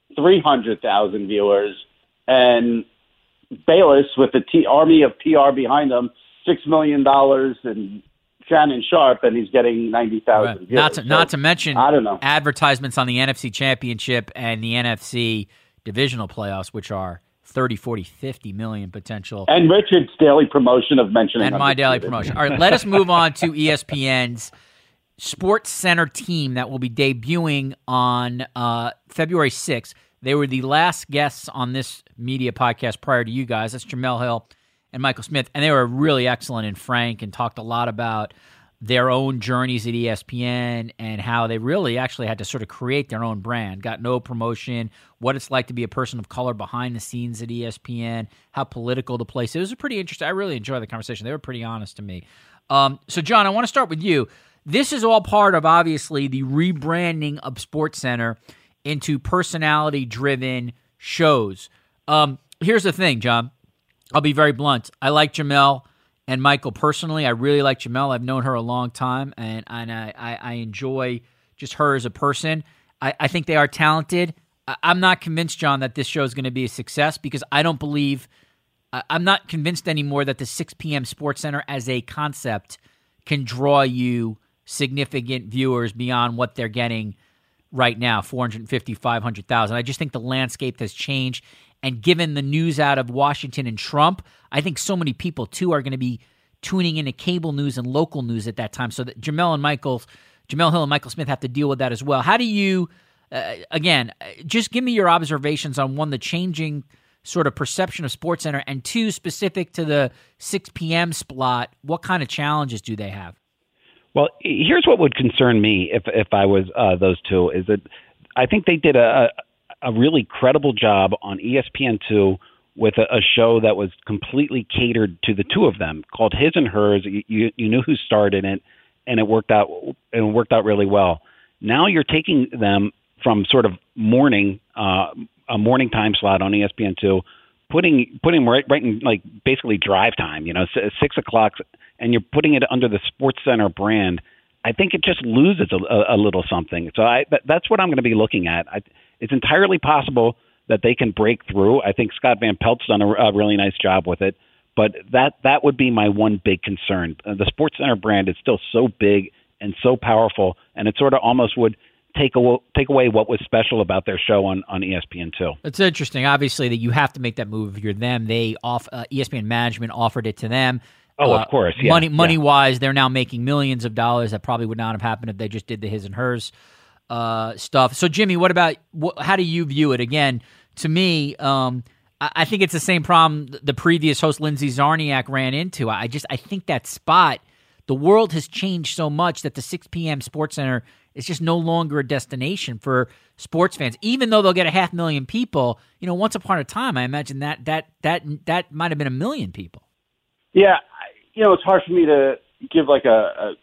[SPEAKER 2] 300,000 viewers, and Bayless with the army of PR behind them, $6 million and Shannon Sharp, and he's getting 90,000 viewers.
[SPEAKER 1] Not to mention
[SPEAKER 2] I don't know.
[SPEAKER 1] Advertisements on the NFC Championship and the NFC divisional playoffs, which are 30, 40, 50 million potential.
[SPEAKER 2] And Richard's daily promotion of mentioning.
[SPEAKER 1] And my daily promotion. All right, let us move on to ESPN's SportsCenter team that will be debuting on February 6th. They were the last guests on this media podcast prior to you guys. That's Jamel Hill and Michael Smith, and they were really excellent and frank and talked a lot about their own journeys at ESPN and how they really actually had to sort of create their own brand, got no promotion, what it's like to be a person of color behind the scenes at ESPN, how political the place is. It was a pretty interesting. I really enjoyed the conversation. They were pretty honest to me. So, John, I want to start with you. This is all part of, obviously, the rebranding of SportsCenter into personality-driven shows. Here's the thing, John. I'll be very blunt. I like Jamel and Michael personally. I really like Jamel. I've known her a long time, and I enjoy just her as a person. I think they are talented. I'm not convinced, John, that this show is going to be a success because I don't believe – I'm not convinced anymore that the 6 p.m. SportsCenter as a concept can draw you significant viewers beyond what they're getting right now, 450, 500,000. I just think the landscape has changed. And given the news out of Washington and Trump, I think so many people, too, are going to be tuning into cable news and local news at that time, so that Jamel Hill and Michael Smith have to deal with that as well. How do you, again, just give me your observations on, one, the changing sort of perception of SportsCenter, and two, specific to the 6 p.m. slot, what kind of challenges do they have?
[SPEAKER 3] Well, here's what would concern me if I was those two, is that I think they did a really credible job on ESPN2 with a show that was completely catered to the two of them, called His and Hers. You knew who starred in it, and it worked out really well. Now you're taking them from sort of a morning time slot on ESPN2, putting them right in, like, basically drive time, 6 o'clock, and you're putting it under the SportsCenter brand. I think it just loses a little something. So that's what I'm going to be looking at. It's entirely possible that they can break through. I think Scott Van Pelt's done a really nice job with it, but that would be my one big concern. The SportsCenter brand is still so big and so powerful, and it sort of almost would take away what was special about their show on ESPN2.
[SPEAKER 1] It's interesting, obviously, that you have to make that move if you're them. ESPN management offered it to them.
[SPEAKER 3] Oh, of course. Yeah.
[SPEAKER 1] Money-wise, they're now making millions of dollars. That probably would not have happened if they just did the His and Hers stuff. So, Jimmy, what about how do you view it? Again, to me, I think it's the same problem the previous host, Lindsay Zarniak, ran into. I think that spot, the world has changed so much that the 6 p.m. SportsCenter is just no longer a destination for sports fans. Even though they'll get 500,000 people, once upon a time, I imagine that might have been 1 million people.
[SPEAKER 2] Yeah, it's hard for me to give like a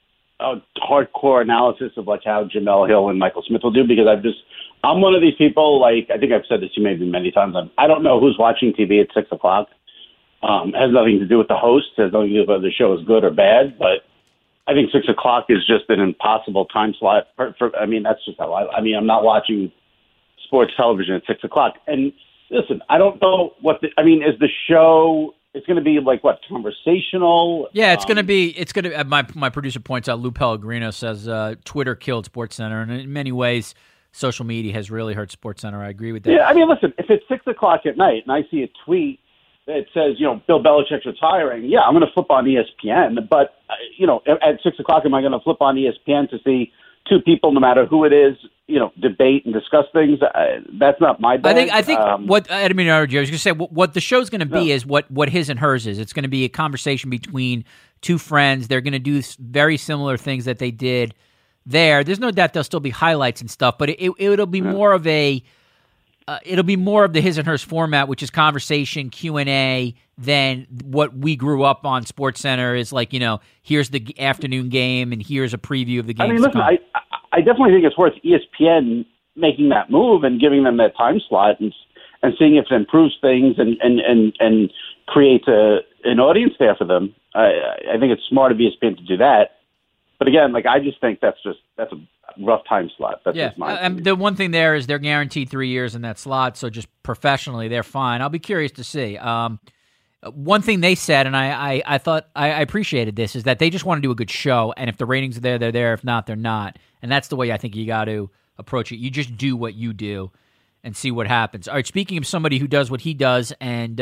[SPEAKER 2] hardcore analysis of like how Jamel Hill and Michael Smith will do, because I'm one of these people, like, I think I've said this to you maybe many times. I don't know who's watching TV at 6 o'clock. Has nothing to do with the host. Has nothing to do with whether the show is good or bad. But I think 6 o'clock is just an impossible time slot. That's just how I'm not watching sports television at 6 o'clock. And listen, I don't know is the show, it's going to be like what, conversational?
[SPEAKER 1] Yeah, it's going to be. My producer points out, Lou Pellegrino says Twitter killed SportsCenter, and in many ways, social media has really hurt SportsCenter. I agree with that.
[SPEAKER 2] Yeah, listen, if it's 6 o'clock at night and I see a tweet that says, Bill Belichick's retiring, yeah, I'm going to flip on ESPN. But at 6 o'clock, am I going to flip on ESPN to see two people, no matter who it is, debate and discuss things? That's not my bag.
[SPEAKER 1] I think what I didn't mean to interrupt you. I was going to say what the show's going to be is what His and Hers is. It's going to be a conversation between two friends. They're going to do very similar things that they did there. There's no doubt there'll still be highlights and stuff, but it'll be more of a it'll be more of the His and Hers format, which is conversation, Q&A, than what we grew up on SportsCenter is like, here's the afternoon game and here's a preview of the game.
[SPEAKER 2] Listen, I definitely think it's worth ESPN making that move and giving them that time slot and seeing if it improves things and creates an audience there for them. I think it's smart of ESPN to do that. But again, I just think that's a rough time slot. That's just my opinion.
[SPEAKER 1] The one thing there is they're guaranteed 3 years in that slot, so just professionally, they're fine. I'll be curious to see. One thing they said, and I thought I appreciated this, is that they just want to do a good show, and if the ratings are there, they're there. If not, they're not. And that's the way I think you got to approach it. You just do what you do and see what happens. All right, speaking of somebody who does what he does and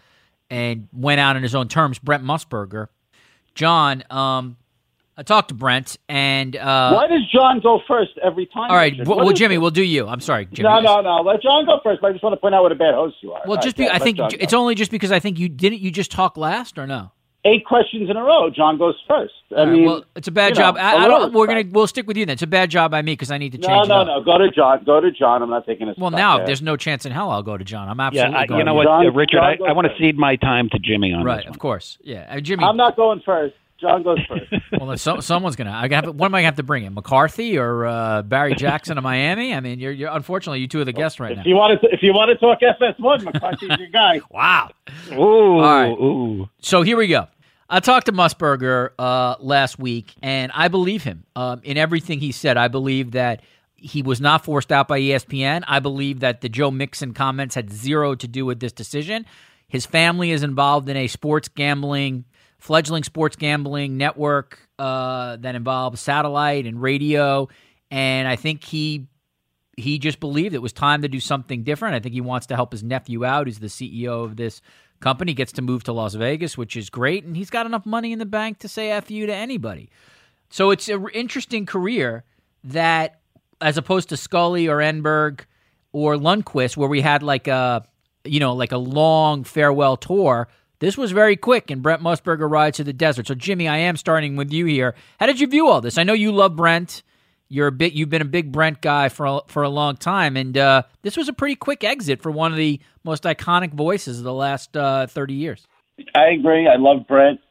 [SPEAKER 1] went out on his own terms, Brent Musburger. John, I talked to Brent, and
[SPEAKER 2] why does John go first every time?
[SPEAKER 1] All right, well, Jimmy, we'll do you. I'm sorry, Jimmy.
[SPEAKER 2] No. Let John go first. But I just want to point out what a bad host you are.
[SPEAKER 1] Well, I think it's only just because I think you didn't. You just talk last, or no?
[SPEAKER 2] 8 questions in a row. John goes first.
[SPEAKER 1] Well, it's a bad job. We'll stick with you then. It's a bad job by me because I need to change.
[SPEAKER 2] No. Go to John. I'm not taking a.
[SPEAKER 1] Well, now there's no chance in hell I'll go to John. I'm absolutely.
[SPEAKER 3] You know what,
[SPEAKER 2] John,
[SPEAKER 3] Richard? I want to cede my time to Jimmy on this one.
[SPEAKER 1] Right, of course. Yeah, Jimmy.
[SPEAKER 2] I'm not going first. John goes first.
[SPEAKER 1] Well, someone's gonna. What am I gonna have to bring in? McCarthy or Barry Jackson of Miami? I mean, you're unfortunately you two are the guests right now.
[SPEAKER 2] If you want to talk FS1, McCarthy's your guy.
[SPEAKER 1] Wow.
[SPEAKER 3] Ooh.
[SPEAKER 1] All right.
[SPEAKER 3] Ooh.
[SPEAKER 1] So here we go. I talked to Musburger last week, and I believe him in everything he said. I believe that he was not forced out by ESPN. I believe that the Joe Mixon comments had zero to do with this decision. His family is involved in a fledgling sports gambling network that involves satellite and radio, and I think he he just believed it was time to do something different. I think he wants to help his nephew out. He's the CEO of this company, gets to move to Las Vegas, which is great, and he's got enough money in the bank to say F you to anybody. So it's an interesting career that, as opposed to Scully or Enberg or Lundqvist, where we had like a long farewell tour, this was very quick, and Brent Musburger rides to the desert. So, Jimmy, I am starting with you here. How did you view all this? I know you love Brent. You've been a big Brent guy for a long time, and this was a pretty quick exit for one of the most iconic voices of the last 30 years.
[SPEAKER 2] I agree. I love Brent.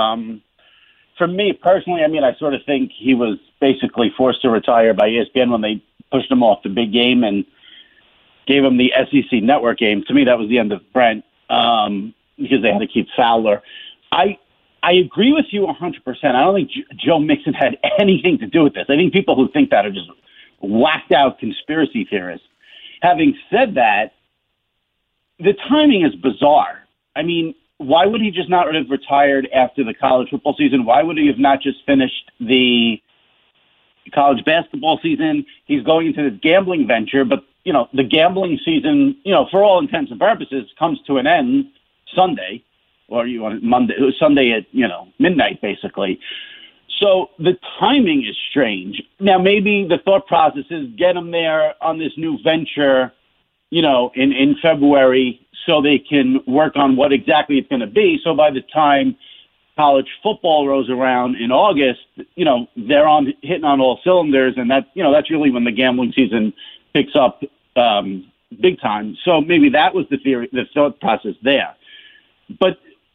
[SPEAKER 2] For me personally, I mean, I sort of think he was basically forced to retire by ESPN when they pushed him off the big game and gave him the SEC network game. To me, that was the end of Brent because they had to keep Fowler. I agree with you 100%. I don't think Joe Mixon had anything to do with this. I think people who think that are just whacked out conspiracy theorists. Having said that, the timing is bizarre. I mean, why would he just not have retired after the college football season? Why would he have not just finished the college basketball season? He's going into this gambling venture, but, the gambling season, for all intents and purposes, comes to an end Sunday. Or you want Monday, Sunday at, midnight, basically. So the timing is strange. Now, maybe the thought process is get them there on this new venture, in February so they can work on what exactly it's going to be. So by the time college football rolls around in August, they're hitting on all cylinders. And that's really when the gambling season picks up big time. So maybe that was the thought process there. But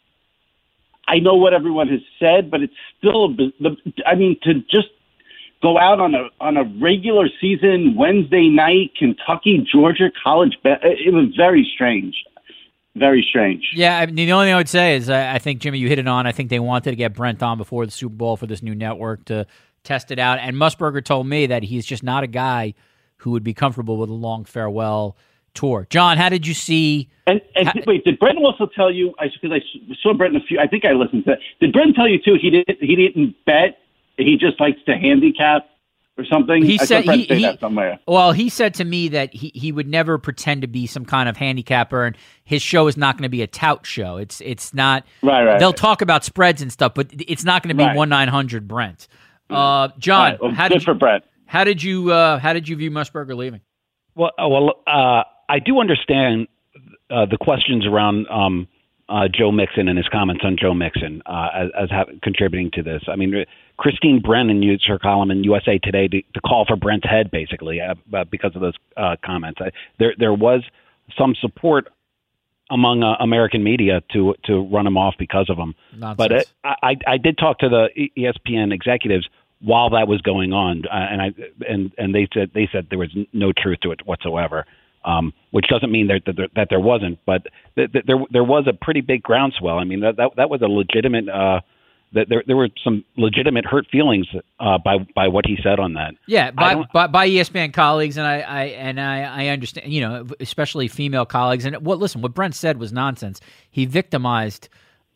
[SPEAKER 2] I know what everyone has said, but it's still, to just go out on a regular season Wednesday night, Kentucky, Georgia college, it was very strange. Very strange.
[SPEAKER 1] Yeah, I mean, the only thing I would say is I think, Jimmy, you hit it on. I think they wanted to get Brent on before the Super Bowl for this new network to test it out. And Musburger told me that he's just not a guy who would be comfortable with a long farewell tour. John, how did you see?
[SPEAKER 2] Wait, did Brent also tell you? Because I saw Brent in a few. I think I listened to it. Did Brent tell you too? He didn't bet. He just likes to handicap or something.
[SPEAKER 1] He said
[SPEAKER 2] that somewhere.
[SPEAKER 1] Well, he said to me that he would never pretend to be some kind of handicapper, and his show is not going to be a tout show. It's not.
[SPEAKER 2] Right.
[SPEAKER 1] They'll talk about spreads and stuff, but it's not going to be 1-900 Brent. John,
[SPEAKER 2] right. Well,
[SPEAKER 1] how did you view Musburger leaving?
[SPEAKER 3] Well, I do understand the questions around Joe Mixon and his comments on Joe Mixon as contributing to this. I mean, Christine Brennan used her column in USA Today to call for Brent's head, basically, because of those comments. There was some support among American media to run him off because of them.
[SPEAKER 1] Nonsense.
[SPEAKER 3] But I did talk to the ESPN executives while that was going on, and they said there was no truth to it whatsoever. Which doesn't mean that there wasn't, but there was a pretty big groundswell. I mean, that was a legitimate. That there were some legitimate hurt feelings by what he said on that.
[SPEAKER 1] Yeah, by ESPN colleagues, and I understand. Especially female colleagues. And what Brent said was nonsense. He victimized.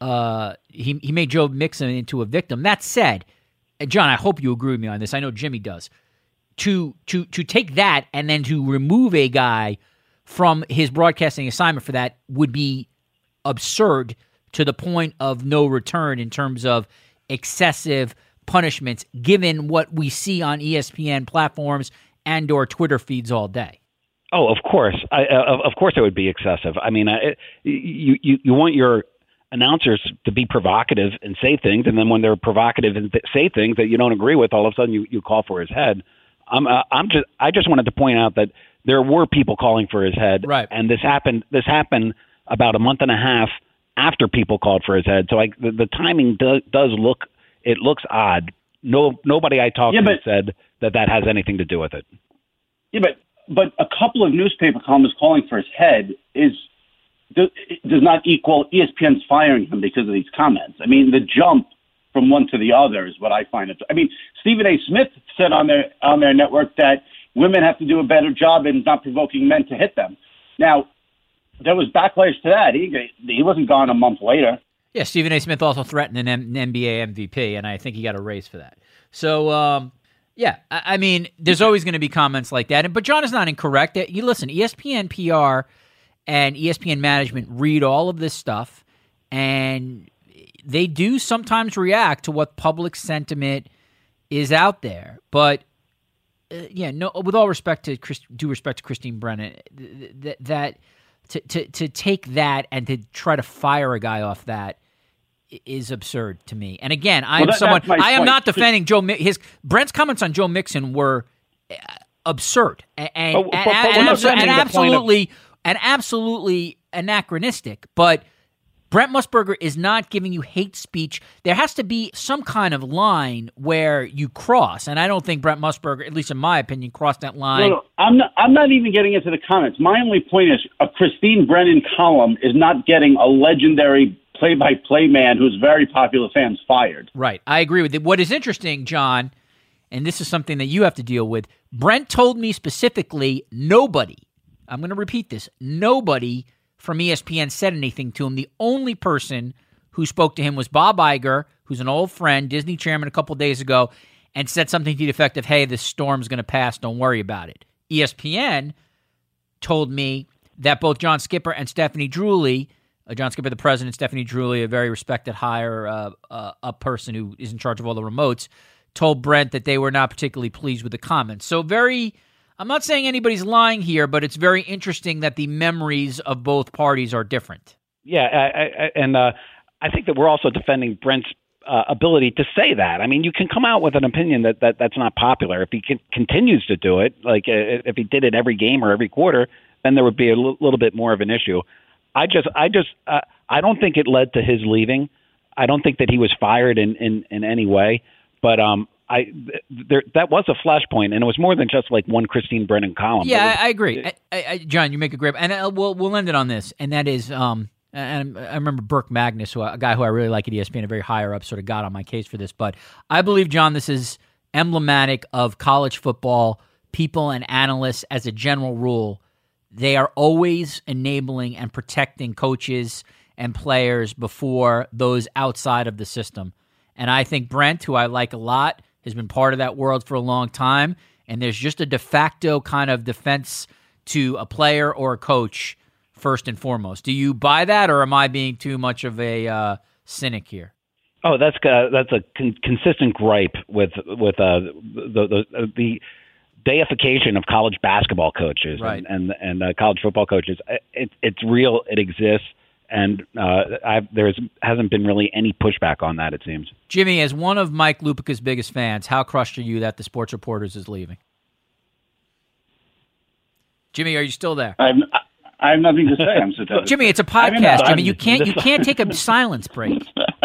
[SPEAKER 1] He made Joe Mixon into a victim. That said, John, I hope you agree with me on this. I know Jimmy does. To take that and then to remove a guy from his broadcasting assignment for that would be absurd to the point of no return in terms of excessive punishments, given what we see on ESPN platforms and or Twitter feeds all day.
[SPEAKER 3] Oh, of course. Of course it would be excessive. I mean, you want your announcers to be provocative and say things, and then when they're provocative and say things that you don't agree with, all of a sudden you call for his head. I just wanted to point out that there were people calling for his head,
[SPEAKER 1] right?
[SPEAKER 3] And this happened about a month and a half after people called for his head. So the timing does looks odd. Nobody I talked to said that has anything to do with it.
[SPEAKER 2] Yeah, but a couple of newspaper columnists calling for his head does not equal ESPN's firing him because of these comments. I mean, the jump from one to the other is what I find. I mean, Stephen A. Smith said on their network that women have to do a better job in not provoking men to hit them. Now, there was backlash to that. He wasn't gone a month later.
[SPEAKER 1] Yeah, Stephen A. Smith also threatened an NBA MVP, and I think he got a raise for that. So, Yeah, I mean, there's always going to be comments like that. But John is not incorrect. You listen, ESPN PR and ESPN management read all of this stuff, and they do sometimes react to what public sentiment is out there. But with all respect to due respect to Christine Brennan, that to take that and to try to fire a guy off that is absurd to me. And again, I am not defending Joe. Brent's comments on Joe Mixon were absurd and absolutely anachronistic. But Brent Musburger is not giving you hate speech. There has to be some kind of line where you cross, and I don't think Brent Musburger, at least in my opinion, crossed that line.
[SPEAKER 2] No, I'm not even getting into the comments. My only point is a Christine Brennan column is not getting a legendary play-by-play man who's very popular fans fired.
[SPEAKER 1] Right. I agree with it. What is interesting, John, and this is something that you have to deal with, Brent told me specifically nobody, I'm going to repeat this, nobody from ESPN said anything to him. The only person who spoke to him was Bob Iger, who's an old friend, Disney chairman, a couple days ago, and said something to the effect of, hey, this storm's going to pass, don't worry about it. ESPN told me that both John Skipper and Stephanie Drewley, John Skipper, the president, Stephanie Drewley, a very respected higher up person who is in charge of all the remotes, told Brent that they were not particularly pleased with the comments. So I'm not saying anybody's lying here, but it's very interesting that the memories of both parties are different.
[SPEAKER 3] Yeah, I think that we're also defending Brent's ability to say that. I mean, you can come out with an opinion that's not popular. If he continues to do it, like if he did it every game or every quarter, then there would be a little bit more of an issue. I don't think it led to his leaving. I don't think that he was fired in any way. But that was a flashpoint, and it was more than just like one Christine Brennan column.
[SPEAKER 1] Yeah, I agree. John, you make a great, and we'll end it on this, and that is, and I remember Burke Magnus, a guy who I really like at ESPN, a very higher up, sort of got on my case for this. But I believe, John, this is emblematic of college football. People and analysts, as a general rule, they are always enabling and protecting coaches and players before those outside of the system. And I think Brent, who I like a lot, has been part of that world for a long time, and there's just a de facto kind of defense to a player or a coach first and foremost. Do you buy that, or am I being too much of a cynic here?
[SPEAKER 3] Oh, that's a consistent gripe with the deification of college basketball coaches,
[SPEAKER 1] right,
[SPEAKER 3] and college football coaches. It's real. It exists. And there hasn't been really any pushback on that, it seems.
[SPEAKER 1] Jimmy, as one of Mike Lupica's biggest fans, how crushed are you that the Sports Reporters is leaving? Jimmy, are you still there?
[SPEAKER 2] I have nothing to say. I'm so tired.
[SPEAKER 1] Jimmy, it's a podcast. Jimmy, you can't take a silence break.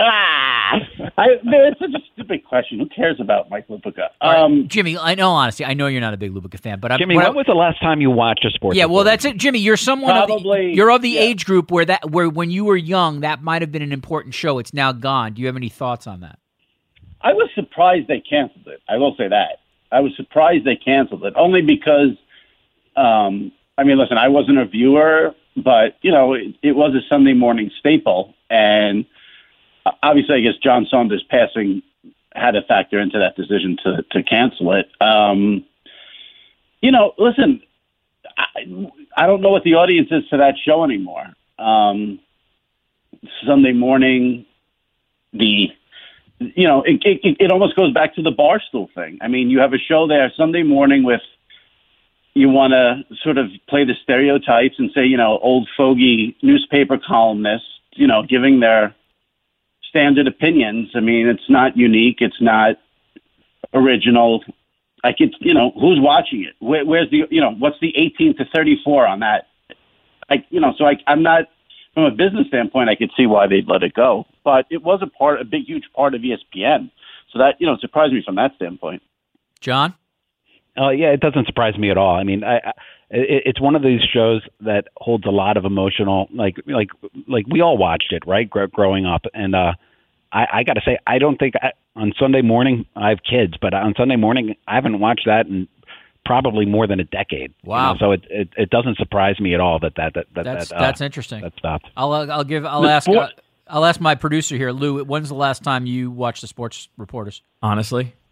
[SPEAKER 2] It's such a stupid question. Who cares about Mike Lupica?
[SPEAKER 1] Right. Jimmy, I know, honestly, I know you're not a big Lupica fan, but
[SPEAKER 3] Jimmy, when was the last time you watched a sports?
[SPEAKER 1] Yeah, well, that's it, Jimmy. You're someone you're of the age group where when you were young, that might have been an important show. It's now gone. Do you have any thoughts on that?
[SPEAKER 2] I was surprised they canceled it. I will say that. I was surprised they canceled it, only because, listen, I wasn't a viewer, but, it was a Sunday morning staple, and obviously, I guess John Saunders passing had to factor into that decision to cancel it. Listen, I don't know what the audience is to that show anymore. Sunday morning, it almost goes back to the Barstool thing. I mean, you have a show there Sunday morning with, you want to sort of play the stereotypes and say, old fogey newspaper columnists, giving their standard opinions. I mean, it's not unique. It's not original. Like, it's, who's watching it? Where's the, what's the 18 to 34 on that? I'm not, from a business standpoint, I could see why they'd let it go, but it was a big, huge part of ESPN. So that, surprised me from that standpoint.
[SPEAKER 1] John?
[SPEAKER 3] Yeah, it doesn't surprise me at all. I mean, it's one of these shows that holds a lot of emotional, like we all watched it, right, growing up. And I got to say, I don't think on Sunday morning, I have kids, but on Sunday morning, I haven't watched that in probably more than a decade.
[SPEAKER 1] Wow!
[SPEAKER 3] So it doesn't surprise me at all that's
[SPEAKER 1] interesting.
[SPEAKER 3] That stopped.
[SPEAKER 1] I'll ask my producer here, Lou. When's the last time you watched the Sports Reporters? Honestly.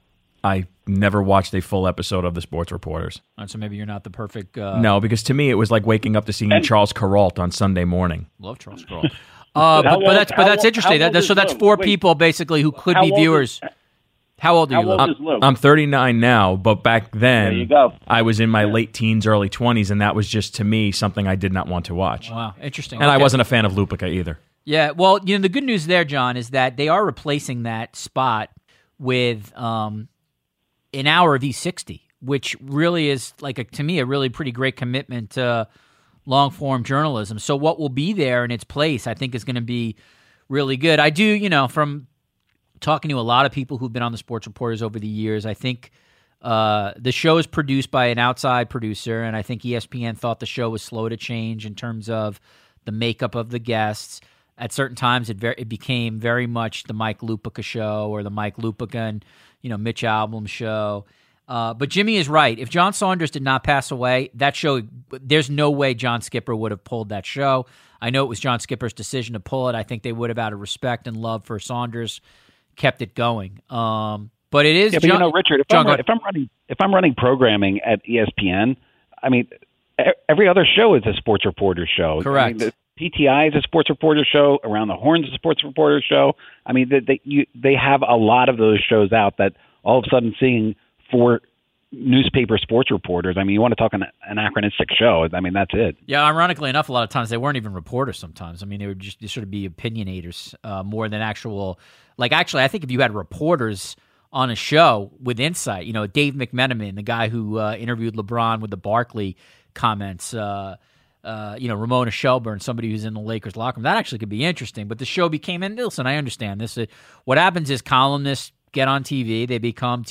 [SPEAKER 4] I never watched a full episode of the Sports Reporters.
[SPEAKER 1] So maybe you're not the perfect...
[SPEAKER 4] No, because to me it was like waking up to seeing Charles Kuralt on Sunday morning.
[SPEAKER 1] Love Charles Kuralt. But that's interesting. So that's four people basically who could be viewers. How old are you, Luke?
[SPEAKER 4] I'm 39 now, but back then
[SPEAKER 2] there you go.
[SPEAKER 4] I was in my late teens, early 20s, and that was just, to me, something I did not want to watch.
[SPEAKER 1] Wow, interesting.
[SPEAKER 4] And I wasn't a fan of Lupica either.
[SPEAKER 1] Yeah, well, the good news there, John, is that they are replacing that spot with an hour of E60, which really is, to me, a really pretty great commitment to long-form journalism. So what will be there in its place, I think, is going to be really good. I do, from talking to a lot of people who've been on the Sports Reporters over the years, I think the show is produced by an outside producer, and I think ESPN thought the show was slow to change in terms of the makeup of the guests. At certain times, it became very much the Mike Lupica show or the Mike Lupica and Mitch Albom show. But Jimmy is right. If John Saunders did not pass away, that show, there's no way John Skipper would have pulled that show. I know it was John Skipper's decision to pull it. I think they would have, out of respect and love for Saunders, kept it going. But it is.
[SPEAKER 3] Yeah, but Richard, if I'm running programming at ESPN, I mean, every other show is a Sports Reporter show.
[SPEAKER 1] Correct.
[SPEAKER 3] I mean, the PTI is a Sports Reporter show. Around the Horn is a Sports Reporter show. I mean, they have a lot of those shows out that all of a sudden seeing 4 newspaper sports reporters. I mean, you want to talk an anachronistic show. I mean, that's it.
[SPEAKER 1] Yeah, ironically enough, a lot of times they weren't even reporters sometimes. I mean, they would just sort of be opinionators more than actual. Actually, I think if you had reporters on a show with insight, Dave McMenamin, the guy who interviewed LeBron with the Barkley comments, Ramona Shelburne, somebody who's in the Lakers locker room, that actually could be interesting. But the show became, and listen, I understand this. What happens is columnists get on TV, they become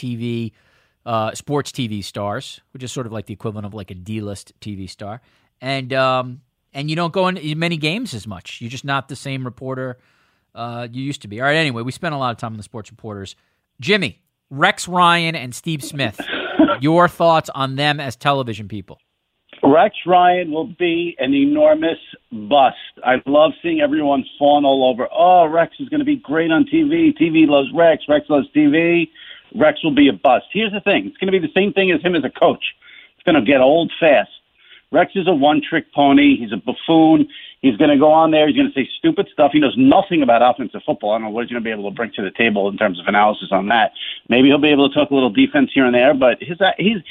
[SPEAKER 1] sports TV stars, which is sort of like the equivalent of like a D-list TV star. And you don't go in many games as much. You're just not the same reporter you used to be. All right, anyway, we spent a lot of time on the Sports Reporters. Jimmy, Rex Ryan and Steve Smith, your thoughts on them as television people?
[SPEAKER 2] Rex Ryan will be an enormous bust. I love seeing everyone fawn all over. Oh, Rex is going to be great on TV. TV loves Rex. Rex loves TV. Rex will be a bust. Here's the thing. It's going to be the same thing as him as a coach. It's going to get old fast. Rex is a one-trick pony. He's a buffoon. He's going to go on there. He's going to say stupid stuff. He knows nothing about offensive football. I don't know what he's going to be able to bring to the table in terms of analysis on that. Maybe he'll be able to talk a little defense here and there, but he's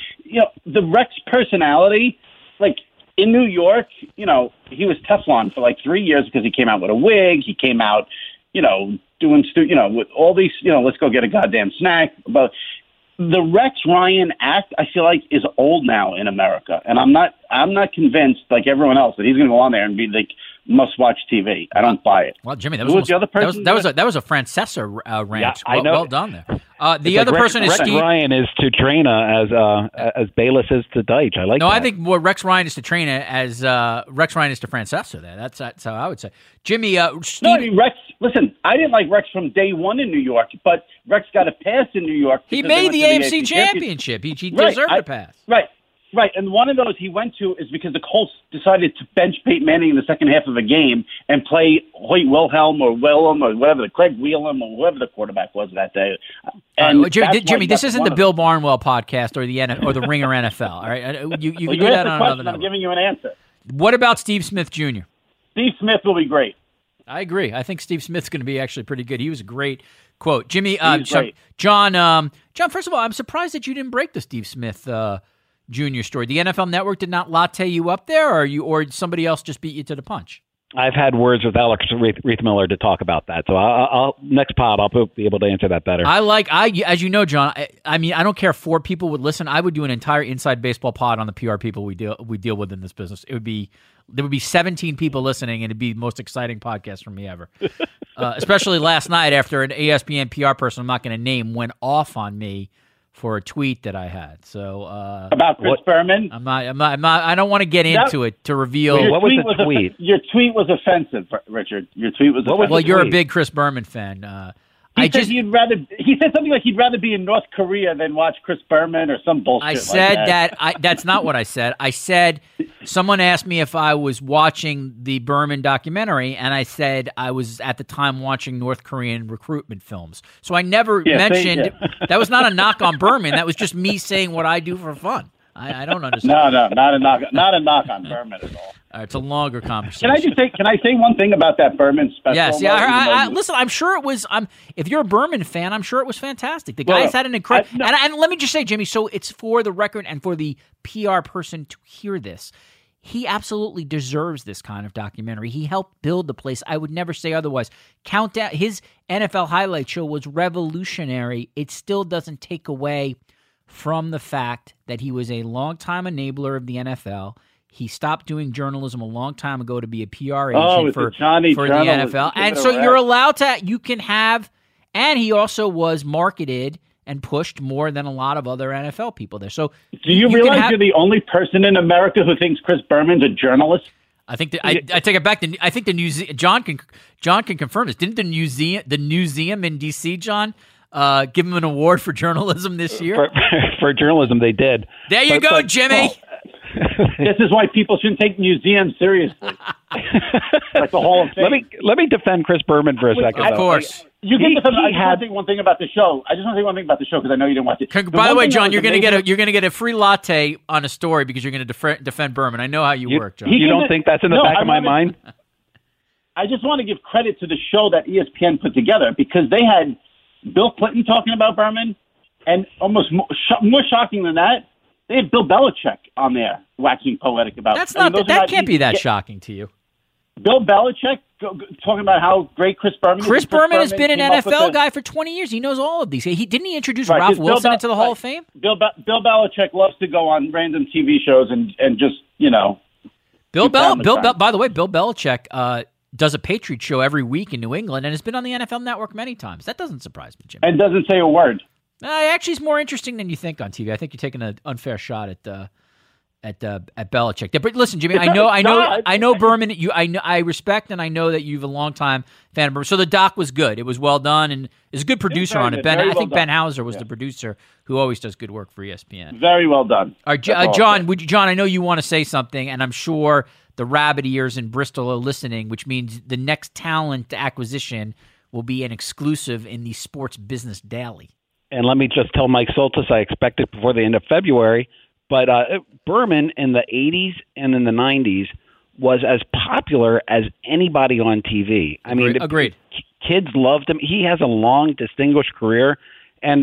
[SPEAKER 2] the Rex personality, in New York, he was Teflon for 3 years because he came out with a wig. He came out, doing, with all these, let's go get a goddamn snack. But the Rex Ryan act, I feel like, is old now in America, and I'm not convinced, like everyone else, that he's going to go on there and be must-watch TV. I don't buy it.
[SPEAKER 1] Well, Jimmy, that was the other person. That was a Francesa rant.
[SPEAKER 2] Yeah, I know.
[SPEAKER 1] Well done there. The other person is Steve
[SPEAKER 3] Ryan is to Trina as Bayless is to Deitch. I like.
[SPEAKER 1] No,
[SPEAKER 3] that.
[SPEAKER 1] I think what Rex Ryan is to Trina as Rex Ryan is to Francesa. There, that's how I would say. Jimmy, Steve,
[SPEAKER 2] no, I mean Rex. Listen, I didn't like Rex from day one in New York, but Rex got a pass in New York.
[SPEAKER 1] He made the AFC Championship. He deserved a pass.
[SPEAKER 2] Right, and one of those he went to is because the Colts decided to bench Peyton Manning in the second half of a game and play Hoyt Wilhelm or whatever, Craig Whelan or whoever the quarterback was that day. And
[SPEAKER 1] Jimmy, this isn't the Bill Barnwell podcast or the Ringer NFL. All right, you can do that on another level.
[SPEAKER 2] I'm giving you an answer.
[SPEAKER 1] What about Steve Smith Jr.?
[SPEAKER 2] Steve Smith will be great.
[SPEAKER 1] I agree. I think Steve Smith's going to be actually pretty good. He was a great quote. Jimmy,
[SPEAKER 2] great.
[SPEAKER 1] John. First of all, I'm surprised that you didn't break the Steve Smith Junior story. The NFL Network did not latte you up there, or somebody else just beat you to the punch?
[SPEAKER 3] I've had words with Alex Riethmiller to talk about that, so I'll next pod I'll be able to answer that better.
[SPEAKER 1] As you know, John. I mean, I don't care if 4 people would listen. I would do an entire inside baseball pod on the PR people we deal with in this business. There would be 17 people listening, and it'd be the most exciting podcast for me ever. Especially last night after an ESPN PR person I'm not going to name went off on me for a tweet that I had. So
[SPEAKER 2] about Chris Berman?
[SPEAKER 1] I don't want to get into it to reveal.
[SPEAKER 3] Well, what was the tweet?
[SPEAKER 2] Your tweet was offensive, Richard. Your tweet was offensive.
[SPEAKER 1] Well, you're a big Chris Berman fan.
[SPEAKER 5] He said something like he'd rather be in North Korea than watch Chris Berman or some bullshit.
[SPEAKER 1] I said
[SPEAKER 5] like
[SPEAKER 1] that. That's not what I said. I said someone asked me if I was watching the Berman documentary, and I said I was at the time watching North Korean recruitment films. So I never mentioned that was not a knock on Berman. That was just me saying what I do for fun. I don't understand.
[SPEAKER 5] No, not a knock on Berman at all.
[SPEAKER 1] It's a longer conversation.
[SPEAKER 5] Can I say one thing about that Berman special?
[SPEAKER 1] Yes, yeah. Listen, I'm sure it was. If you're a Berman fan, I'm sure it was fantastic. The guys had an incredible. And let me just say, Jimmy. So it's for the record and for the PR person to hear this. He absolutely deserves this kind of documentary. He helped build the place. I would never say otherwise. Countdown. His NFL highlight show was revolutionary. It still doesn't take away from the fact that he was a longtime enabler of the NFL. He stopped doing journalism a long time ago to be a PR agent for the NFL. And so you're allowed to, you can have, and he also was marketed and pushed more than a lot of other NFL people there. So
[SPEAKER 5] do you realize you're the only person in America who thinks Chris Berman's a journalist?
[SPEAKER 1] I think I take it back. I think the John can confirm this. Didn't the museum in D.C., John, give him an award for journalism this year?
[SPEAKER 3] For journalism, they did.
[SPEAKER 1] There you go, Jimmy.
[SPEAKER 5] This is why people shouldn't take museums seriously. Like the Hall of Fame.
[SPEAKER 3] Let me defend Chris Berman for a second.
[SPEAKER 1] Of course.
[SPEAKER 5] I just want to say one thing about the show. Because I know you didn't watch it.
[SPEAKER 1] By the way, John, you're going to get a free latte on a story because you're going to defend Berman. I know how you work, John.
[SPEAKER 3] You don't think that's in the back of my mind?
[SPEAKER 5] I just want to give credit to the show that ESPN put together because they had Bill Clinton talking about Berman, and almost more shocking than that, they had Bill Belichick on there waxing poetic about.
[SPEAKER 1] That can't be that shocking to you.
[SPEAKER 5] Bill Belichick talking about how great Chris Berman is.
[SPEAKER 1] Chris Berman has been an NFL guy for 20 years. He knows all of these. Didn't he introduce Ralph Wilson into the Hall of Fame?
[SPEAKER 5] Bill Belichick loves to go on random TV shows and just,
[SPEAKER 1] By the way, Bill Belichick does a Patriot show every week in New England and has been on the NFL Network many times. That doesn't surprise me, Jim.
[SPEAKER 5] And doesn't say a word.
[SPEAKER 1] Actually, it's more interesting than you think on TV. I think you're taking an unfair shot at Belichick. But listen, Jimmy, I know Berman. I respect and I know that you've a long time fan of Berman. So the doc was good. It was well done and there's a good producer on it. I think Ben Hauser was the producer who always does good work for ESPN.
[SPEAKER 5] Very well done.
[SPEAKER 1] All right, John, I know you want to say something, and I'm sure the rabbit ears in Bristol are listening, which means the next talent acquisition will be an exclusive in the Sports Business Daily.
[SPEAKER 3] And let me just tell Mike Soltis I expect it before the end of February. But Berman in the 80s and in the 90s was as popular as anybody on TV. I mean,
[SPEAKER 1] agreed.
[SPEAKER 3] Kids loved him. He has a long, distinguished career. And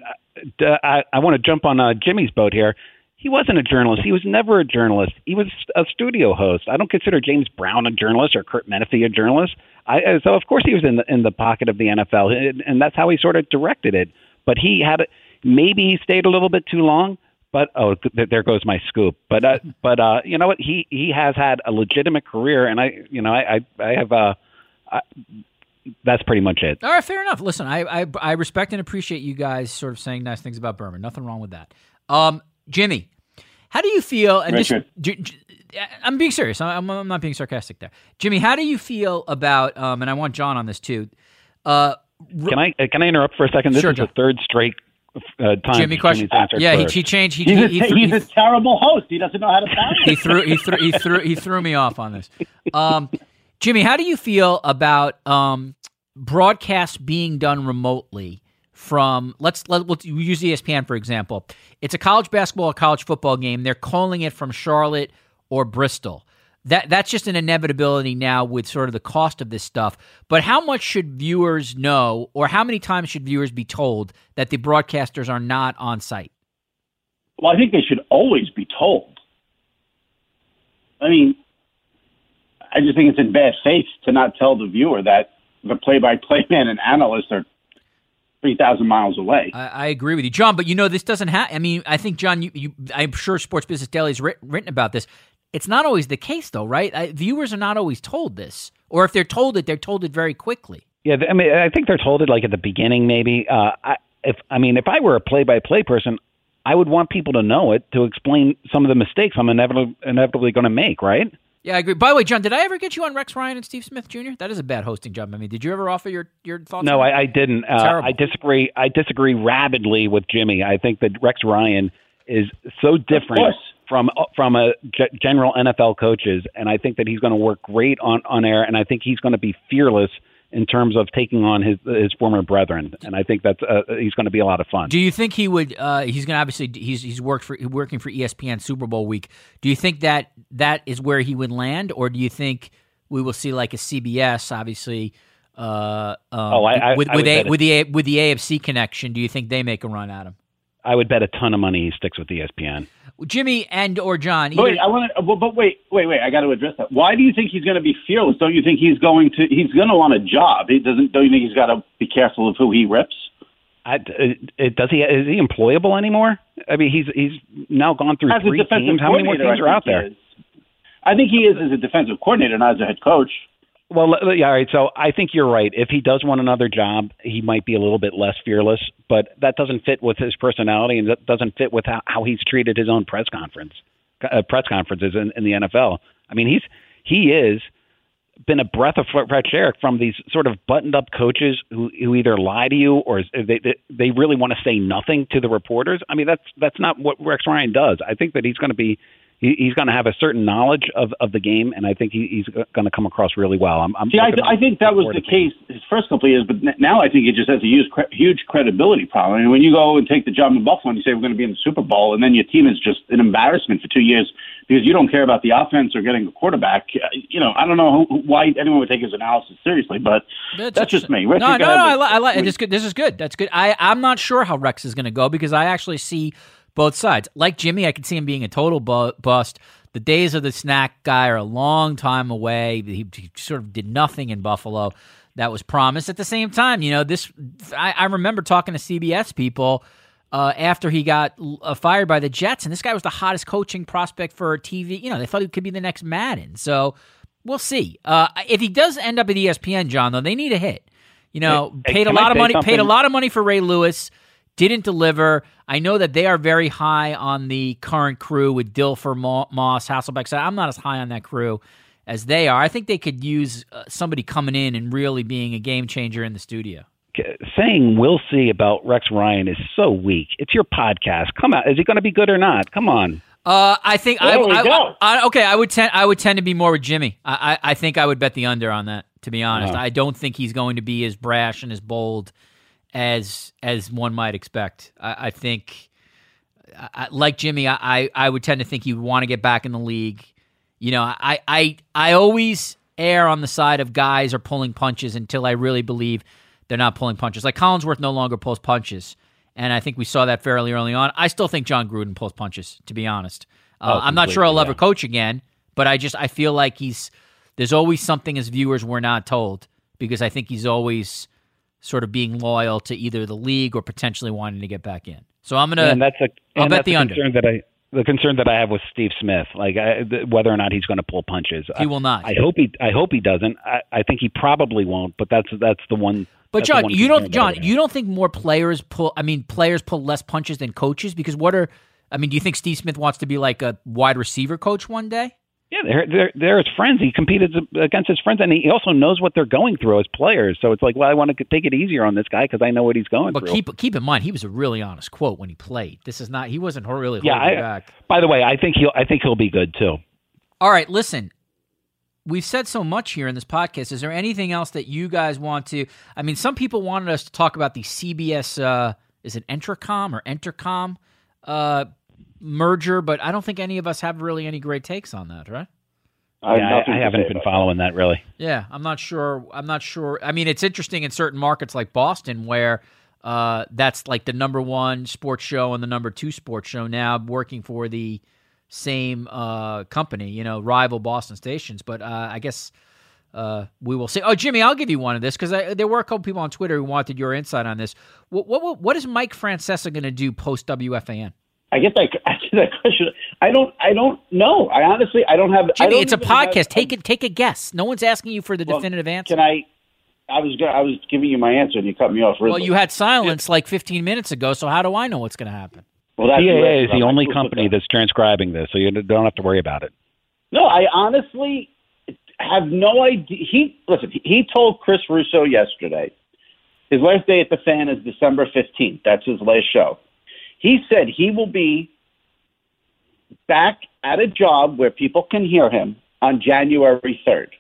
[SPEAKER 3] I want to jump on Jimmy's boat here. He wasn't a journalist. He was never a journalist. He was a studio host. I don't consider James Brown a journalist or Kurt Menefee a journalist. So, of course, he was in the pocket of the NFL, and that's how he sort of directed it. But maybe he stayed a little bit too long. But there goes my scoop. But you know what? He has had a legitimate career, and I have. That's pretty much it.
[SPEAKER 1] All right, fair enough. Listen, I respect and appreciate you guys sort of saying nice things about Berman. Nothing wrong with that. Jimmy, how do you feel? And I'm being serious. I'm not being sarcastic there. Jimmy, how do you feel about? And I want John on this too.
[SPEAKER 3] Can I interrupt for a second? This is the third straight time
[SPEAKER 1] Jimmy question. Yeah, he changed.
[SPEAKER 5] He's a terrible host. He doesn't know how to balance.
[SPEAKER 1] He threw me off on this. Jimmy, how do you feel about broadcasts being done remotely? From let's use ESPN for example. It's a college basketball or college football game. They're calling it from Charlotte or Bristol. That's just an inevitability now with sort of the cost of this stuff. But how much should viewers know, or how many times should viewers be told that the broadcasters are not on site?
[SPEAKER 5] Well, I think they should always be told. I mean, I just think it's in bad faith to not tell the viewer that the play-by-play man and analysts are 3,000 miles away.
[SPEAKER 1] I agree with you, John. But this doesn't happen. I mean, I think John, I'm sure Sports Business Daily has written about this. It's not always the case, though, right? Viewers are not always told this, or if they're told it very quickly.
[SPEAKER 3] Yeah, I mean, I think they're told it like at the beginning, maybe. If I were a play-by-play person, I would want people to know it to explain some of the mistakes I'm inevitably going to make, right?
[SPEAKER 1] Yeah, I agree. By the way, John, did I ever get you on Rex Ryan and Steve Smith Jr.? That is a bad hosting job. I mean, did you ever offer your thoughts?
[SPEAKER 3] No,
[SPEAKER 1] on that?
[SPEAKER 3] I didn't. I disagree. I disagree rabidly with Jimmy. I think that Rex Ryan is so different from general NFL coaches, and I think that he's going to work great on air, and I think he's going to be fearless in terms of taking on his former brethren, and I think that's he's going to be a lot of fun.
[SPEAKER 1] Do you think he would? He's going to obviously he's working for ESPN Super Bowl week. Do you think that is where he would land, or do you think we will see like a CBS, obviously? With the AFC connection, do you think they make a run at him?
[SPEAKER 3] I would bet a ton of money he sticks with ESPN.
[SPEAKER 1] Jimmy and or John.
[SPEAKER 5] Wait, I got to address that. Why do you think he's going to be fearless? Don't you think he's going to want a job? Don't you think he's got to be careful of who he rips?
[SPEAKER 3] Is he employable anymore? I mean, he's now gone through 3 teams. How many more teams are out there?
[SPEAKER 5] I think he is as a defensive coordinator, not as a head coach.
[SPEAKER 3] Well, yeah, all right. So I think you're right. If he does want another job, he might be a little bit less fearless, but that doesn't fit with his personality, and that doesn't fit with how he's treated his own press conferences in the NFL. I mean, he is been a breath of fresh air from these sort of buttoned-up coaches who either lie to you or they really want to say nothing to the reporters. I mean, that's not what Rex Ryan does. I think that he's going to have a certain knowledge of the game, and I think he's going to come across really well.
[SPEAKER 5] I think that was the case his first couple of years, but now I think it just has a huge credibility problem. I mean, when you go and take the job in Buffalo and you say we're going to be in the Super Bowl, and then your team is just an embarrassment for 2 years because you don't care about the offense or getting a quarterback, I don't know why anyone would take his analysis seriously, but that's just me.
[SPEAKER 1] No, I like it. This is good. That's good. I'm not sure how Rex is going to go because I actually see both sides. Like Jimmy, I could see him being a total bust. The days of the snack guy are a long time away. He sort of did nothing in Buffalo that was promised. At the same time, I remember talking to CBS people after he got fired by the Jets, and this guy was the hottest coaching prospect for TV. They thought he could be the next Madden. So we'll see. If he does end up at ESPN, John, though, they need a hit. Paid a lot of money for Ray Lewis. Didn't deliver. I know that they are very high on the current crew with Dilfer, Moss, Hasselbeck. So I'm not as high on that crew as they are. I think they could use somebody coming in and really being a game changer in the studio.
[SPEAKER 3] Saying we'll see about Rex Ryan is so weak. It's your podcast. Come on, is he going to be good or not? Come on.
[SPEAKER 1] I think I would tend to be more with Jimmy. I think I would bet the under on that. To be honest, I don't think he's going to be as brash and as bold as one might expect. I think, like Jimmy, I would tend to think he would want to get back in the league. I always err on the side of guys are pulling punches until I really believe they're not pulling punches. Like Collinsworth no longer pulls punches, and I think we saw that fairly early on. I still think John Gruden pulls punches, to be honest. I'm not sure I'll ever coach again, but I feel like there's always something as viewers we're not told, because I think he's always sort of being loyal to either the league or potentially wanting to get back in. So I'll bet the under.
[SPEAKER 3] The concern that I have with Steve Smith, whether or not he's going to pull punches.
[SPEAKER 1] He will not.
[SPEAKER 3] I hope he doesn't. I think he probably won't. But that's the one.
[SPEAKER 1] But John, you don't think more players pull? I mean, players pull less punches than coaches, because do you think Steve Smith wants to be like a wide receiver coach one day?
[SPEAKER 3] Yeah, they're his friends. He competed against his friends, and he also knows what they're going through as players. So it's like, well, I want to take it easier on this guy because I know what he's going through.
[SPEAKER 1] But keep in mind, he was a really honest quote when he played. He wasn't really holding back.
[SPEAKER 3] By the way, I think he'll be good too.
[SPEAKER 1] All right, listen. We've said so much here in this podcast. Is there anything else that you guys want to? I mean, some people wanted us to talk about the CBS. Is it Entercom or Entercom merger, but I don't think any of us have really any great takes on that, right?
[SPEAKER 3] I haven't been following that really.
[SPEAKER 1] Yeah, I'm not sure. I mean, it's interesting in certain markets like Boston where that's like the number one sports show and the number two sports show now working for the same company, rival Boston stations. But I guess we will see. Oh, Jimmy, I'll give you one of this because there were a couple people on Twitter who wanted your insight on this. What is Mike Francesa going to do post WFAN?
[SPEAKER 5] I get that question. I don't know. I honestly don't have.
[SPEAKER 1] Jimmy, it's a podcast. Take a guess. No one's asking you for the definitive answer.
[SPEAKER 5] Can I? I was giving you my answer and you cut me off. Really.
[SPEAKER 1] Well, you had silence like 15 minutes ago. So how do I know what's going to happen?
[SPEAKER 3] Well, CAA is the only company that's transcribing this, so you don't have to worry about it.
[SPEAKER 5] No, I honestly have no idea. He told Chris Russo yesterday his last day at the Fan is December 15th. That's his last show. He said he will be back at a job where people can hear him on January 3rd.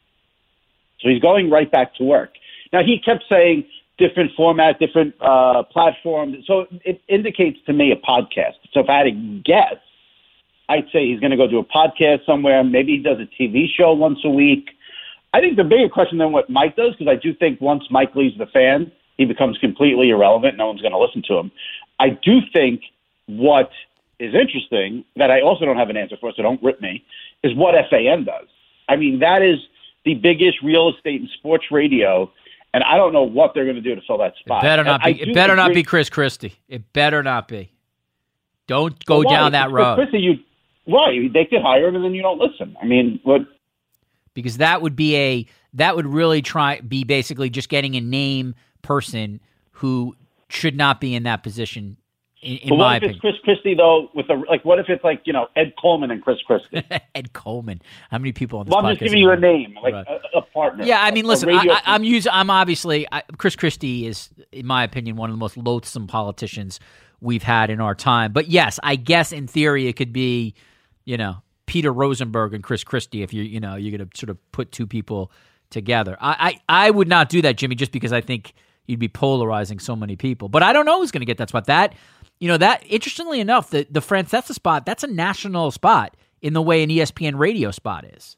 [SPEAKER 5] So he's going right back to work. Now, he kept saying different format, different platforms. So it indicates to me a podcast. So if I had to guess, I'd say he's going to go do a podcast somewhere. Maybe he does a TV show once a week. I think the bigger question than what Mike does, because I do think once Mike leaves the Fan, he becomes completely irrelevant. No one's going to listen to him. I do think what is interesting, that I also don't have an answer for, so don't rip me, is what FAN does. I mean, that is the biggest real estate and sports radio, and I don't know what they're going to do to fill that spot.
[SPEAKER 1] It better not be Chris Christie. It better not be. Don't go down that road.
[SPEAKER 5] Christie, right, they could hire him and then you don't listen. I mean, what?
[SPEAKER 1] Because that would really be basically just getting a name person who should not be in that position. In my opinion.
[SPEAKER 5] What if it's Chris Christie though? What if it's Ed Coleman and Chris Christie?
[SPEAKER 1] Ed Coleman. How many people on this podcast?
[SPEAKER 5] I'm just giving you a name, a partner.
[SPEAKER 1] Yeah, I mean, listen. I'm obviously Chris Christie is, in my opinion, one of the most loathsome politicians we've had in our time. But yes, I guess in theory it could be, Peter Rosenberg and Chris Christie if you're going to sort of put two people together. I would not do that, Jimmy, just because I think you'd be polarizing so many people. But I don't know who's going to get that spot. That interestingly enough, the Francesa spot, that's a national spot in the way an ESPN radio spot is.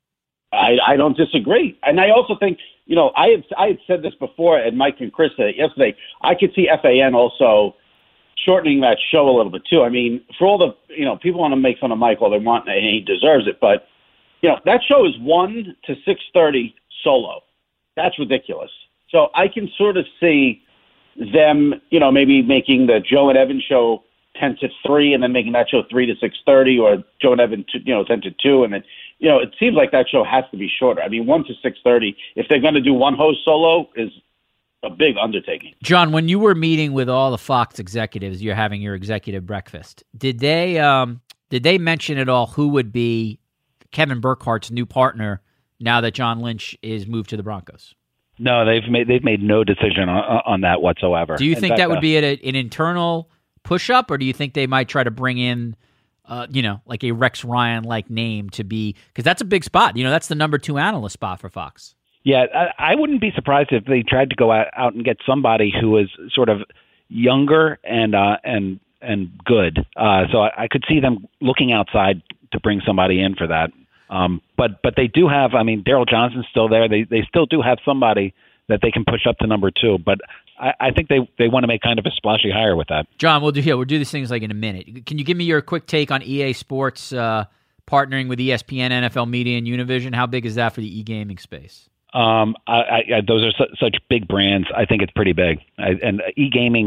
[SPEAKER 5] I don't disagree. And I also think, I had said this before, and Mike and Chris said it yesterday, I could see FAN also shortening that show a little bit too. I mean, for all the, people want to make fun of Mike all they want, and he deserves it, but, that show is 1 to 6:30 solo. That's ridiculous. So I can sort of see them, maybe making the Joe and Evan show 10 to 3 and then making that show 3 to 6:30, or Joe and Evan, 10 to 2. And then, it seems like that show has to be shorter. I mean, 1 to 6:30, if they're going to do one host solo, is a big undertaking.
[SPEAKER 1] John, when you were meeting with all the Fox executives, you're having your executive breakfast, did they mention at all who would be Kevin Burkhart's new partner now that John Lynch is moved to the Broncos?
[SPEAKER 3] No, they've made no decision on that whatsoever.
[SPEAKER 1] Do you think that would be an internal push-up, or do you think they might try to bring in, like a Rex Ryan-like name to be – because that's a big spot. That's the number 2 analyst spot for Fox.
[SPEAKER 3] Yeah, I wouldn't be surprised if they tried to go out and get somebody who is sort of younger and good. So I could see them looking outside to bring somebody in for that. But they do have, Daryl Johnson's still there. They still do have somebody that they can push up to number 2. But I think they want to make kind of a splashy hire with that.
[SPEAKER 1] John, we'll do these things in a minute. Can you give me your quick take on EA Sports partnering with ESPN, NFL Media, and Univision? How big is that for the e-gaming space?
[SPEAKER 3] Those are such big brands. I think it's pretty big. And e-gaming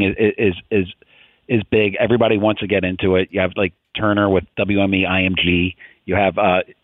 [SPEAKER 3] is big. Everybody wants to get into it. You have Turner with WME IMG. You have,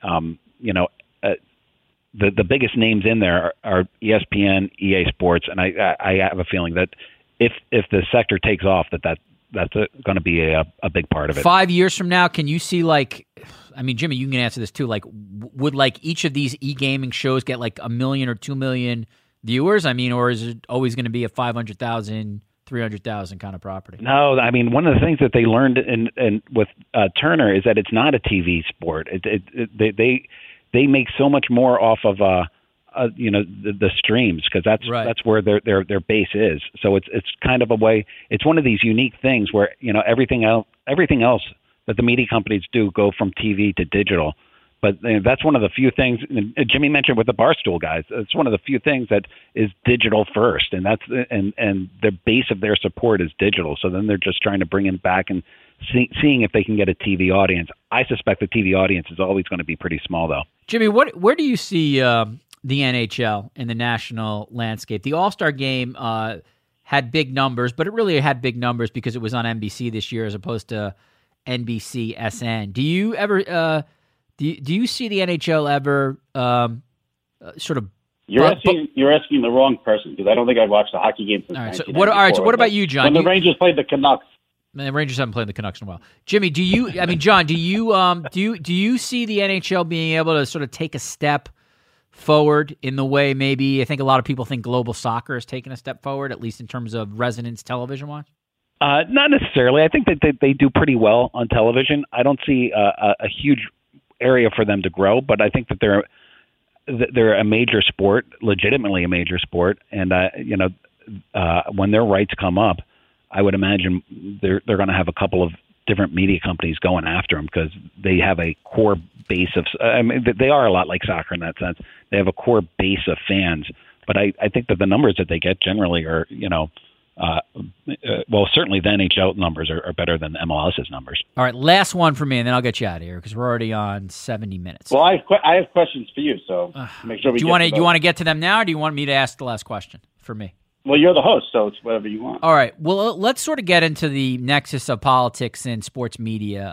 [SPEAKER 3] the biggest names in there are ESPN, EA Sports, and I have a feeling that if the sector takes off, that's going to be a big part of it.
[SPEAKER 1] 5 years from now, can you see Jimmy, you can answer this too. Would each of these e-gaming shows get 1 million or 2 million viewers? Or is it always going to be a 500,000? 300,000 kind of property?
[SPEAKER 3] No, one of the things that they learned in with Turner is that it's not a TV sport. They make so much more off of the streams, because that's where their base is. So it's kind of a way. It's one of these unique things where everything else that the media companies do go from TV to digital. But that's one of the few things Jimmy mentioned with the Barstool guys. It's one of the few things that is digital first, and that's and the base of their support is digital. So then they're just trying to bring it back and seeing if they can get a TV audience. I suspect the TV audience is always going to be pretty small, though.
[SPEAKER 1] Jimmy, where do you see the NHL in the national landscape? The All-Star Game had big numbers, but it really had big numbers because it was on NBC this year as opposed to NBC SN. Do you ever? Do you see the NHL ever sort of?
[SPEAKER 5] You're asking the wrong person, because I don't think I've watched a hockey game since 1994.
[SPEAKER 1] So what about you, John?
[SPEAKER 5] When the Rangers played the Canucks.
[SPEAKER 1] The Rangers haven't played the Canucks in a while. Jimmy, John, do you see the NHL being able to sort of take a step forward in the way maybe I think a lot of people think global soccer is taking a step forward, at least in terms of resonance television-wise?
[SPEAKER 3] Not necessarily. I think that they do pretty well on television. I don't see a huge area for them to grow, but I think that they're a major sport, legitimately a major sport, and when their rights come up, I would imagine they're going to have a couple of different media companies going after them because they have a core base of. I mean, they are a lot like soccer in that sense. They have a core base of fans, but I think that the numbers that they get generally are, certainly the NHL numbers are better than MLS's numbers.
[SPEAKER 1] All right, last one for me, and then I'll get you out of here because we're already on 70 minutes.
[SPEAKER 2] Well, I have questions for you, so make sure we.
[SPEAKER 1] Do you want to get to them now, or do you want me to ask the last question for me?
[SPEAKER 2] Well, you're the host, so it's whatever you want.
[SPEAKER 1] All right. Well, let's sort of get into the nexus of politics and sports media.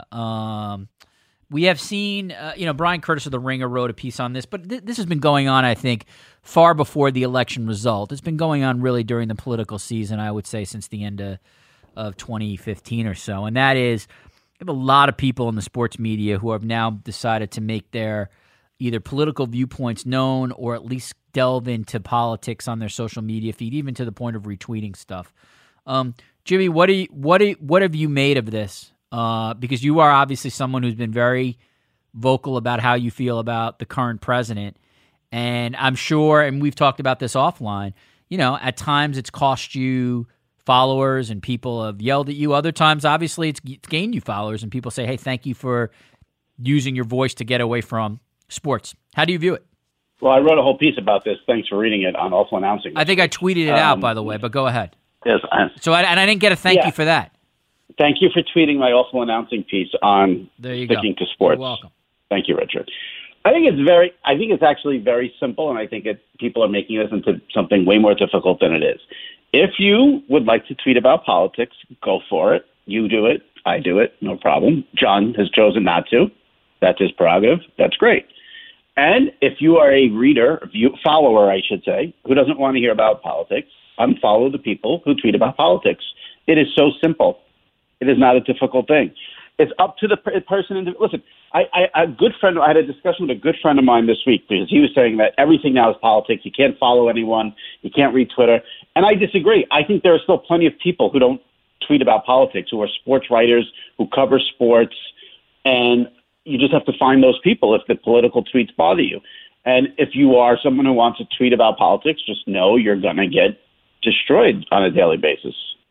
[SPEAKER 1] We have seen, Brian Curtis of The Ringer wrote a piece on this, but this has been going on, I think, far before the election result. It's been going on really during the political season, I would say, since the end of 2015 or so. And that is, we have a lot of people in the sports media who have now decided to make their either political viewpoints known or at least delve into politics on their social media feed, even to the point of retweeting stuff. Jimmy, what have you made of this? Because you are obviously someone who's been very vocal about how you feel about the current president. And I'm sure, and we've talked about this offline, at times it's cost you followers and people have yelled at you. Other times, obviously, it's gained you followers and people say, hey, thank you for using your voice to get away from sports. How do you view it?
[SPEAKER 2] Well, I wrote a whole piece about this. Thanks for reading it on Awful Announcing.
[SPEAKER 1] I think I tweeted it out, by the way, but go ahead.
[SPEAKER 2] Yes.
[SPEAKER 1] I didn't get a thank you for that.
[SPEAKER 2] Thank you for tweeting my Awful Announcing piece on sticking to sports.
[SPEAKER 1] You're welcome.
[SPEAKER 2] Thank you, Richard. I think it's actually very simple, and I think people are making this into something way more difficult than it is. If you would like to tweet about politics, go for it. You do it. I do it. No problem. John has chosen not to. That's his prerogative. That's great. And if you are a follower, I should say, who doesn't want to hear about politics, unfollow the people who tweet about politics. It is so simple. It is not a difficult thing. It's up to the person. Listen, I had a discussion with a good friend of mine this week because he was saying that everything now is politics. You can't follow anyone. You can't read Twitter. And I disagree. I think there are still plenty of people who don't tweet about politics, who are sports writers, who cover sports, and you just have to find those people if the political tweets bother you. And if you are someone who wants to tweet about politics, just know you're going to get destroyed on a daily basis.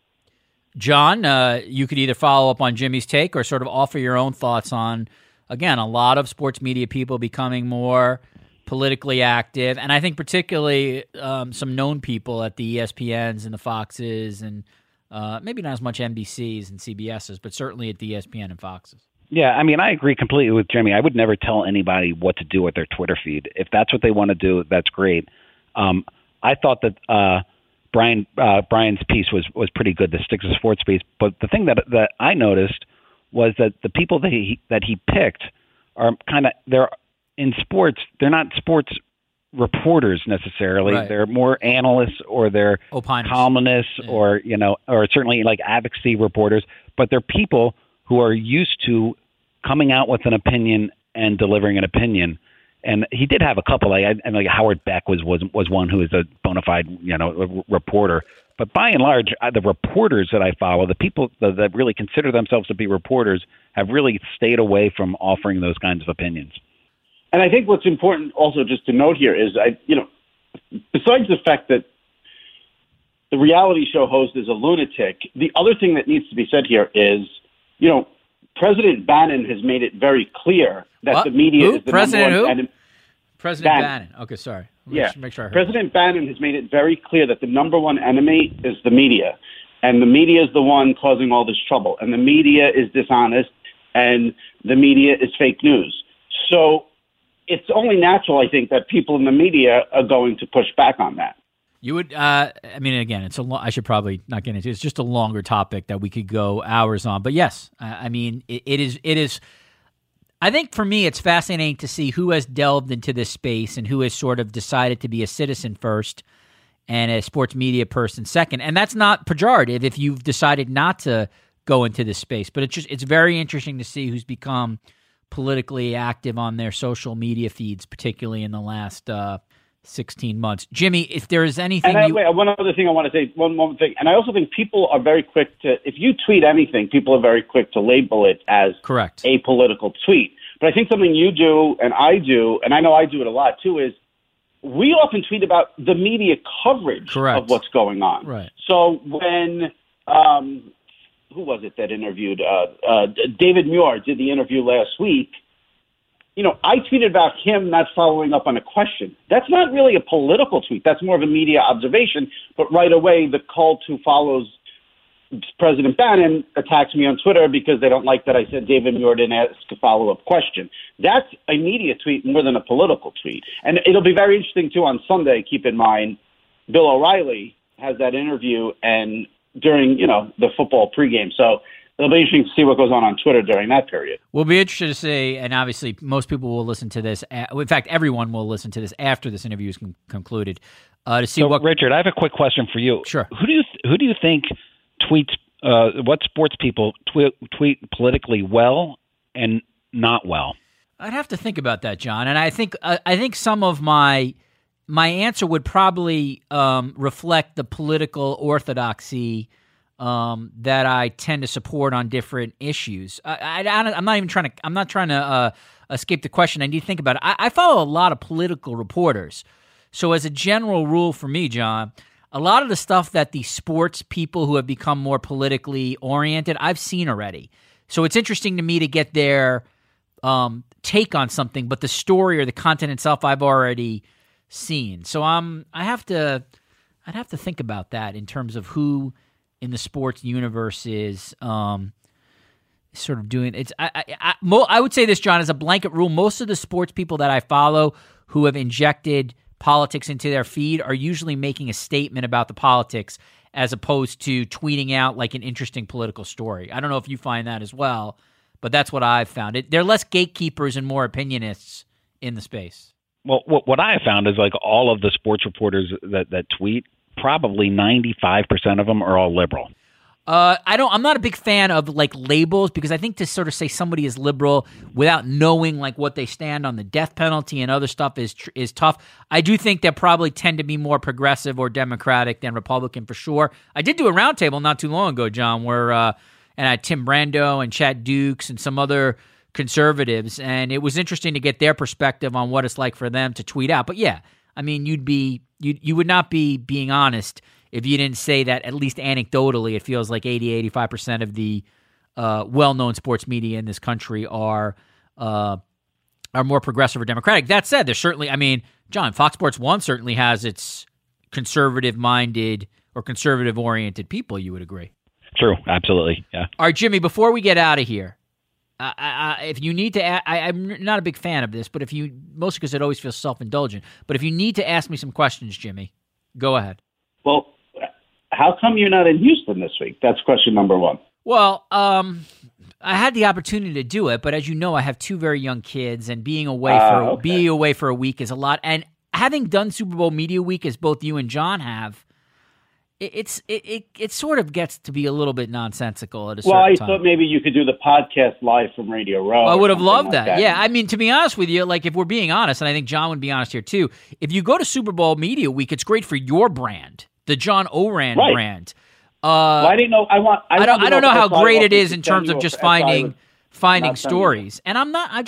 [SPEAKER 1] John, you could either follow up on Jimmy's take or sort of offer your own thoughts on, again, a lot of sports media people becoming more politically active. And I think particularly some known people at the ESPNs and the Foxes and maybe not as much NBCs and CBSs, but certainly at the ESPN and Foxes.
[SPEAKER 3] Yeah, I mean, I agree completely with Jimmy. I would never tell anybody what to do with their Twitter feed. If that's what they want to do, that's great. I thought that Brian's piece was pretty good, the Sticks to Sports piece. But the thing that I noticed was that the people that he picked are they're in sports. They're not sports reporters necessarily. Right. They're more analysts or they're columnists or certainly like advocacy reporters. But they're people who are used to coming out with an opinion and delivering an opinion. And he did have a couple. Like Howard Beck was one who is a bona fide reporter. But by and large, the reporters that I follow, the people that really consider themselves to be reporters, have really stayed away from offering those kinds of opinions.
[SPEAKER 2] And I think what's important also just to note here is, besides the fact that the reality show host is a lunatic, the other thing that needs to be said here is, President Bannon has made it very clear that the media is the
[SPEAKER 1] President
[SPEAKER 2] number one
[SPEAKER 1] enemy. President Bannon. Okay, sorry. Make sure I heard
[SPEAKER 2] President Bannon has made it very clear that the number one enemy is the media. And the media is the one causing all this trouble. And the media is dishonest. And the media is fake news. So it's only natural, I think, that people in the media are going to push back on that.
[SPEAKER 1] You would, again, I should probably not get into it. It's just a longer topic that we could go hours on. But yes, it is. I think for me, it's fascinating to see who has delved into this space and who has sort of decided to be a citizen first and a sports media person second. And that's not pejorative if you've decided not to go into this space. But it's very interesting to see who's become politically active on their social media feeds, particularly in the last 16 months. Jimmy, if there is anything...
[SPEAKER 2] one other thing I want to say, one more thing. And I also think people are very quick to... If you tweet anything, people are very quick to label it as
[SPEAKER 1] correct,
[SPEAKER 2] a political tweet. But I think something you do, and I do, and I know I do it a lot too, is we often tweet about the media coverage
[SPEAKER 1] correct,
[SPEAKER 2] of what's going on.
[SPEAKER 1] Right.
[SPEAKER 2] So when... who was it that interviewed? David Muir did the interview last week. I tweeted about him not following up on a question. That's not really a political tweet. That's more of a media observation. But right away, the cult who follows President Bannon attacks me on Twitter because they don't like that I said David Muir didn't ask a follow-up question. That's a media tweet more than a political tweet. And it'll be very interesting, too, on Sunday. Keep in mind, Bill O'Reilly has that interview and during, the football pregame. So it'll be interesting to see what goes on Twitter during that period.
[SPEAKER 1] We'll be interested to see, and obviously most people will listen to this. In fact, everyone will listen to this after this interview is concluded. To see what
[SPEAKER 3] Richard, I have a quick question for you.
[SPEAKER 1] Sure.
[SPEAKER 3] Who do you think tweets? What sports people tweet politically well and not well?
[SPEAKER 1] I'd have to think about that, John. And I think some of my answer would probably reflect the political orthodoxy that I tend to support on different issues. I'm not trying to escape the question. I need to think about it. I follow a lot of political reporters. So as a general rule for me, John, a lot of the stuff that the sports people who have become more politically oriented, I've seen already. So it's interesting to me to get their take on something, but the story or the content itself, I've already seen. So I'd have to think about that in terms of who in the sports universe is sort of doing it. I would say this, John, as a blanket rule, most of the sports people that I follow who have injected politics into their feed are usually making a statement about the politics as opposed to tweeting out like an interesting political story. I don't know if you find that as well, but that's what I've found. They're less gatekeepers and more opinionists in the space.
[SPEAKER 3] Well, what I have found is like all of the sports reporters that tweet, probably 95% of them are all liberal.
[SPEAKER 1] I'm not a big fan of like labels because I think to sort of say somebody is liberal without knowing like what they stand on the death penalty and other stuff is tough. I do think they probably tend to be more progressive or Democratic than Republican for sure. I did do a roundtable not too long ago, John, where and I had Tim Brando and Chad Dukes and some other conservatives, and it was interesting to get their perspective on what it's like for them to tweet out. But yeah, I mean, you would not be being honest if you didn't say that, at least anecdotally, it feels like 80-85% of the well-known sports media in this country are more progressive or Democratic. That said, there's certainly, I mean, John, Fox Sports 1 certainly has its conservative-minded or conservative-oriented people, you would agree.
[SPEAKER 3] True, absolutely, yeah.
[SPEAKER 1] All right, Jimmy, before we get out of here, if you need to, I'm not a big fan of this, but mostly because it always feels self-indulgent, but if you need to ask me some questions, Jimmy, go ahead.
[SPEAKER 2] Well, how come you're not in Houston this week? That's question number one.
[SPEAKER 1] Well, I had the opportunity to do it, but as you know, I have two very young kids, and being away for a week is a lot. And having done Super Bowl Media Week, as both you and John have, it sort of gets to be a little bit nonsensical at a certain time.
[SPEAKER 2] Well, I thought maybe you could do the podcast live from Radio Row.
[SPEAKER 1] I would have loved that. Yeah, I mean, to be honest with you, like if we're being honest, and I think John would be honest here too, if you go to Super Bowl Media Week, it's great for your brand, the John Oran brand.
[SPEAKER 2] Well, I didn't know.
[SPEAKER 1] I don't know how great it is in terms of just finding stories. And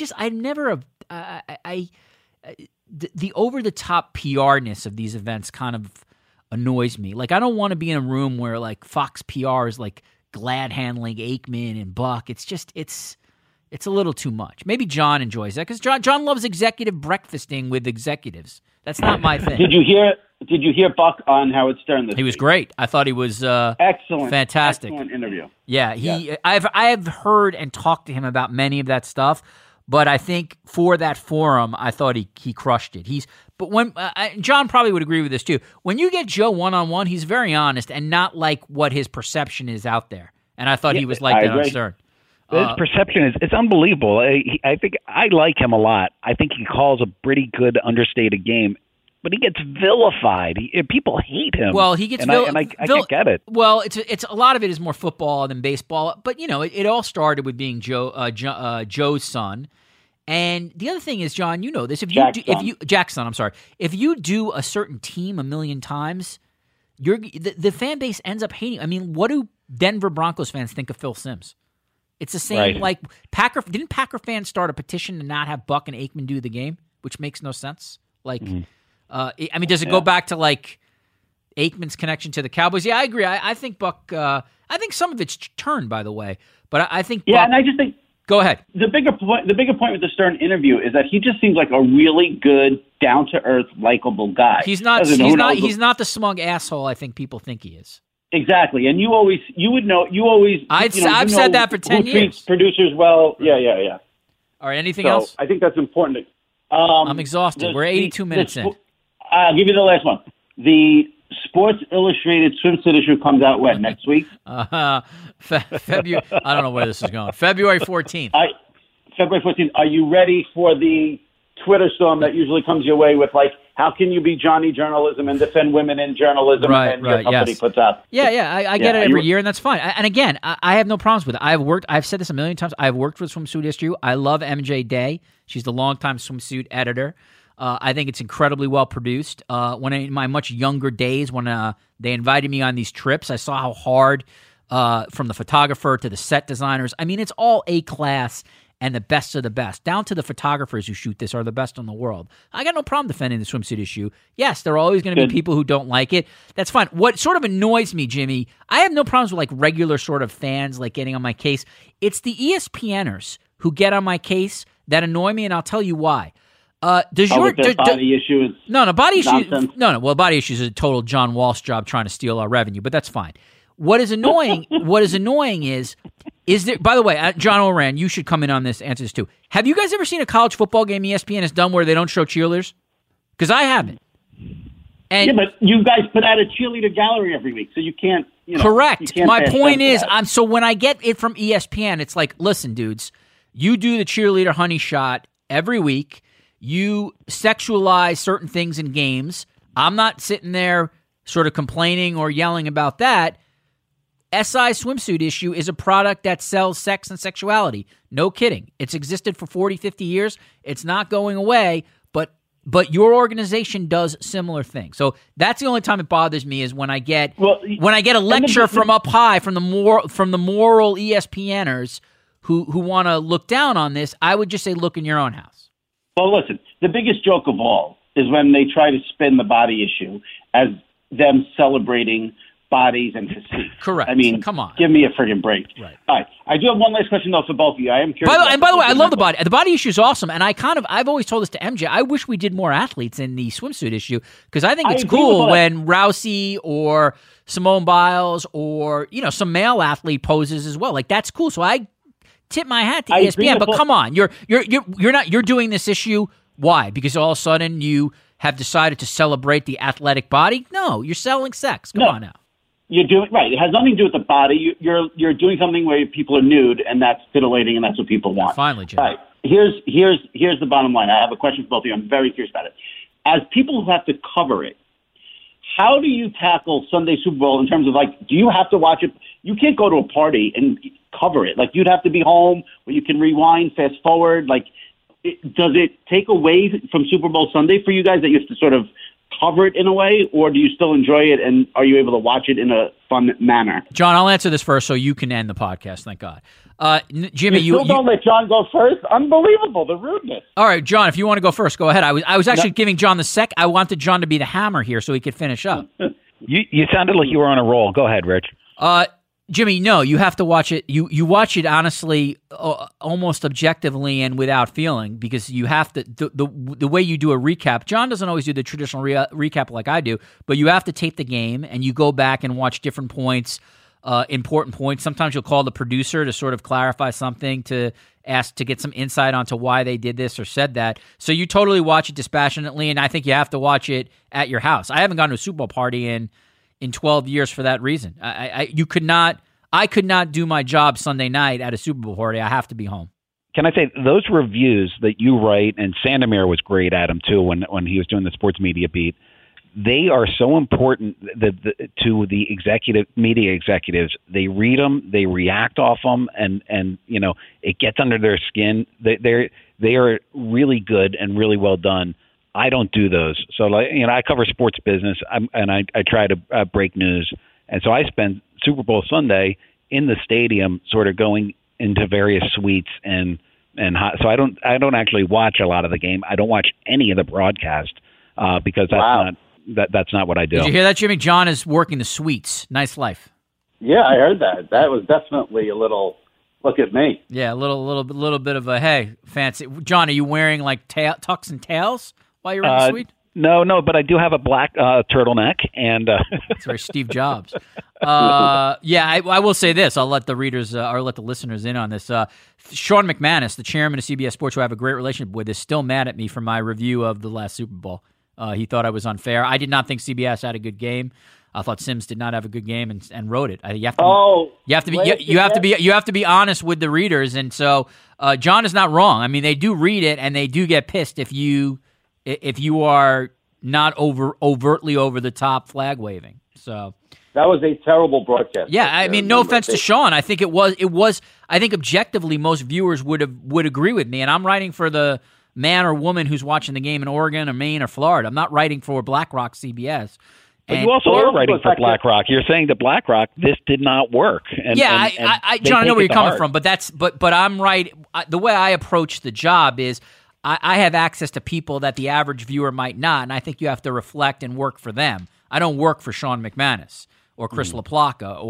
[SPEAKER 1] the over the top PR-ness of these events kind of annoys me. Like, I don't want to be in a room where like Fox PR is like glad handling Aikman and Buck. It's just it's a little too much. Maybe John enjoys that because John loves executive breakfasting with executives. That's not my thing.
[SPEAKER 2] Did you hear Buck on Howard Stern this week?
[SPEAKER 1] He was great. I thought he was
[SPEAKER 2] excellent,
[SPEAKER 1] fantastic.
[SPEAKER 2] Excellent interview.
[SPEAKER 1] Yeah, I've heard and talked to him about many of that stuff, but I think for that forum, I thought he crushed it. But when John probably would agree with this too. When you get Joe one-on-one, he's very honest and not like what his perception is out there. And I thought he was like that on Stern.
[SPEAKER 3] His perception it's unbelievable. I think I like him a lot. I think he calls a pretty good understated game. but he gets vilified. People hate him.
[SPEAKER 1] Well, he gets
[SPEAKER 3] I can't get it.
[SPEAKER 1] Well, it's a lot of it is more football than baseball, but it all started with being Joe's son. And the other thing is, John, you know this. Jack's son, I'm sorry. If you do a certain team a million times, the fan base ends up hating. I mean, what do Denver Broncos fans think of Phil Simms? It's the same.
[SPEAKER 3] Right.
[SPEAKER 1] Like didn't Packer fans start a petition to not have Buck and Aikman do the game, which makes no sense. Like, does it go back to like Aikman's connection to the Cowboys? Yeah, I agree. I think Buck. I think some of it's turned, by the way, but I think.
[SPEAKER 5] Yeah,
[SPEAKER 1] Buck,
[SPEAKER 5] and I just think.
[SPEAKER 1] Go ahead.
[SPEAKER 5] The bigger point with the Stern interview is that he just seems like a really good, down to earth, likable guy.
[SPEAKER 1] He's not the smug asshole I think people think he is.
[SPEAKER 5] Exactly, and I've
[SPEAKER 1] said that for 10 years.
[SPEAKER 5] Producers well, yeah.
[SPEAKER 1] All right, anything else?
[SPEAKER 5] I think that's important.
[SPEAKER 1] I'm exhausted. We're 82 minutes in.
[SPEAKER 5] I'll give you the last one. The Sports Illustrated swimsuit issue comes out when? Next week?
[SPEAKER 1] February. I don't know where this is going. February 14th.
[SPEAKER 5] February 14th. Are you ready for the Twitter storm that usually comes your way with, like, how can you be Johnny Journalism and defend women in journalism and your company puts out?
[SPEAKER 1] Yeah, I get it every year, and that's fine. And again, I have no problems with it. I've said this a million times. I've worked with Swimsuit Issue. I love MJ Day. She's the longtime swimsuit editor. I think it's incredibly well produced. In my much younger days, when they invited me on these trips, I saw how hard, from the photographer to the set designers. I mean, it's all A-class and the best of the best. Down to the photographers who shoot this are the best in the world. I got no problem defending the swimsuit issue. Yes, there are always going to be people who don't like it. That's fine. What sort of annoys me, Jimmy, I have no problems with like regular sort of fans like getting on my case. It's the ESPNers who get on my case that annoy me, and I'll tell you why.
[SPEAKER 5] Body issue is
[SPEAKER 1] body
[SPEAKER 5] nonsense.
[SPEAKER 1] issue. No. Well, body issue is a total John Walsh job trying to steal our revenue, but that's fine. What is annoying? Is there? By the way, John Oran, you should come in on this. Answer this too. Have you guys ever seen a college football game ESPN has done where they don't show cheerleaders? Because I haven't. And
[SPEAKER 5] but you guys put out a cheerleader gallery every week, so you can't.
[SPEAKER 1] Correct.
[SPEAKER 5] You can't
[SPEAKER 1] My point is,
[SPEAKER 5] that.
[SPEAKER 1] so when I get it from ESPN, it's like, listen, dudes, you do the cheerleader honey shot every week. You sexualize certain things in games. I'm not sitting there sort of complaining or yelling about that. SI Swimsuit Issue is a product that sells sex and sexuality. No kidding. It's existed for 40, 50 years. It's not going away, but your organization does similar things. So that's the only time it bothers me is when I get a lecture from up high from the moral ESPNers who want to look down on this. I would just say look in your own house.
[SPEAKER 5] Well, listen, the biggest joke of all is when they try to spin the body issue as them celebrating bodies and physique.
[SPEAKER 1] Correct.
[SPEAKER 5] I mean,
[SPEAKER 1] come on.
[SPEAKER 5] Give me a friggin' break.
[SPEAKER 1] Right.
[SPEAKER 5] All right. I do have one last question, though, for both of you. I am curious.
[SPEAKER 1] By the way, I love the body. The body issue is awesome, and I've always told this to MJ. I wish we did more athletes in the swimsuit issue because I think it's cool when Rousey or Simone Biles or some male athlete poses as well. Like that's cool. So I tip my hat to ESPN. But come on, you're doing this issue. Why? Because all of a sudden you have decided to celebrate the athletic body? No, you're selling sex. Come on now.
[SPEAKER 5] You're doing right. It has nothing to do with the body. You're doing something where people are nude, and that's titillating, and that's what people want.
[SPEAKER 1] Finally, Jim.
[SPEAKER 5] All right. Here's the bottom line. I have a question for both of you. I'm very curious about it. As people who have to cover it, how do you tackle Sunday Super Bowl in terms of do you have to watch it? You can't go to a party and cover it. You'd have to be home where you can rewind, fast forward. Does it take away from Super Bowl Sunday for you guys that you have to sort of cover it in a way, or do you still enjoy it, and are you able to watch it in a fun manner?
[SPEAKER 1] John, I'll answer this first so you can end the podcast, thank God. Jimmy,
[SPEAKER 5] you don't let John go first? Unbelievable, the rudeness.
[SPEAKER 1] All right, John, if you want to go first, go ahead. I was actually giving John the sec. I wanted John to be the hammer here so he could finish up.
[SPEAKER 3] You sounded like you were on a roll. Go ahead, Rich.
[SPEAKER 1] Jimmy, no, you have to watch it. You watch it honestly, almost objectively and without feeling, because you have to. The way you do a recap, John doesn't always do the traditional recap like I do, but you have to tape the game and you go back and watch different points, important points. Sometimes you'll call the producer to sort of clarify something, to ask to get some insight onto why they did this or said that. So you totally watch it dispassionately, and I think you have to watch it at your house. I haven't gone to a Super Bowl party in 12 years for that reason. I could not do my job Sunday night at a Super Bowl party. I have to be home.
[SPEAKER 3] can I say those reviews that you write, and Sandomir was great at them too when he was doing the sports media beat. They are so important to the media executives. They read them, they react off them, and it gets under their skin. They are really good and really well done. I don't do those. So I cover sports business, and I try to break news. And so I spend Super Bowl Sunday in the stadium, sort of going into various suites so I don't actually watch a lot of the game. I don't watch any of the broadcast because that's not what I do.
[SPEAKER 1] Did you hear that, Jimmy? John is working the suites. Nice life.
[SPEAKER 5] Yeah, I heard that. That was definitely a little look at me.
[SPEAKER 1] Yeah, a little bit of a hey, fancy. John, are you wearing like tucks and tails while you're in the suite?
[SPEAKER 3] No, but I do have a black turtleneck, and
[SPEAKER 1] it's very Steve Jobs. I will say this. I'll let the readers or let the listeners in on this. Sean McManus, the chairman of CBS Sports, who I have a great relationship with, is still mad at me for my review of the last Super Bowl. He thought I was unfair. I did not think CBS had a good game. I thought Sims did not have a good game and wrote it. You have to be honest with the readers, and so John is not wrong. I mean, they do read it and they do get pissed if you are not overtly over the top flag waving. So
[SPEAKER 5] that was a terrible broadcast.
[SPEAKER 1] Yeah, I mean, no offense to Sean. I think it was. I think objectively, most viewers would agree with me. And I'm writing for the man or woman who's watching the game in Oregon or Maine or Florida. I'm not writing for BlackRock CBS.
[SPEAKER 3] But you also are writing for BlackRock. You're saying to BlackRock, this did not work.
[SPEAKER 1] John, I know where you're coming from, but I'm right. The way I approach the job is I have access to people that the average viewer might not, and I think you have to reflect and work for them. I don't work for Sean McManus or Chris LaPlaca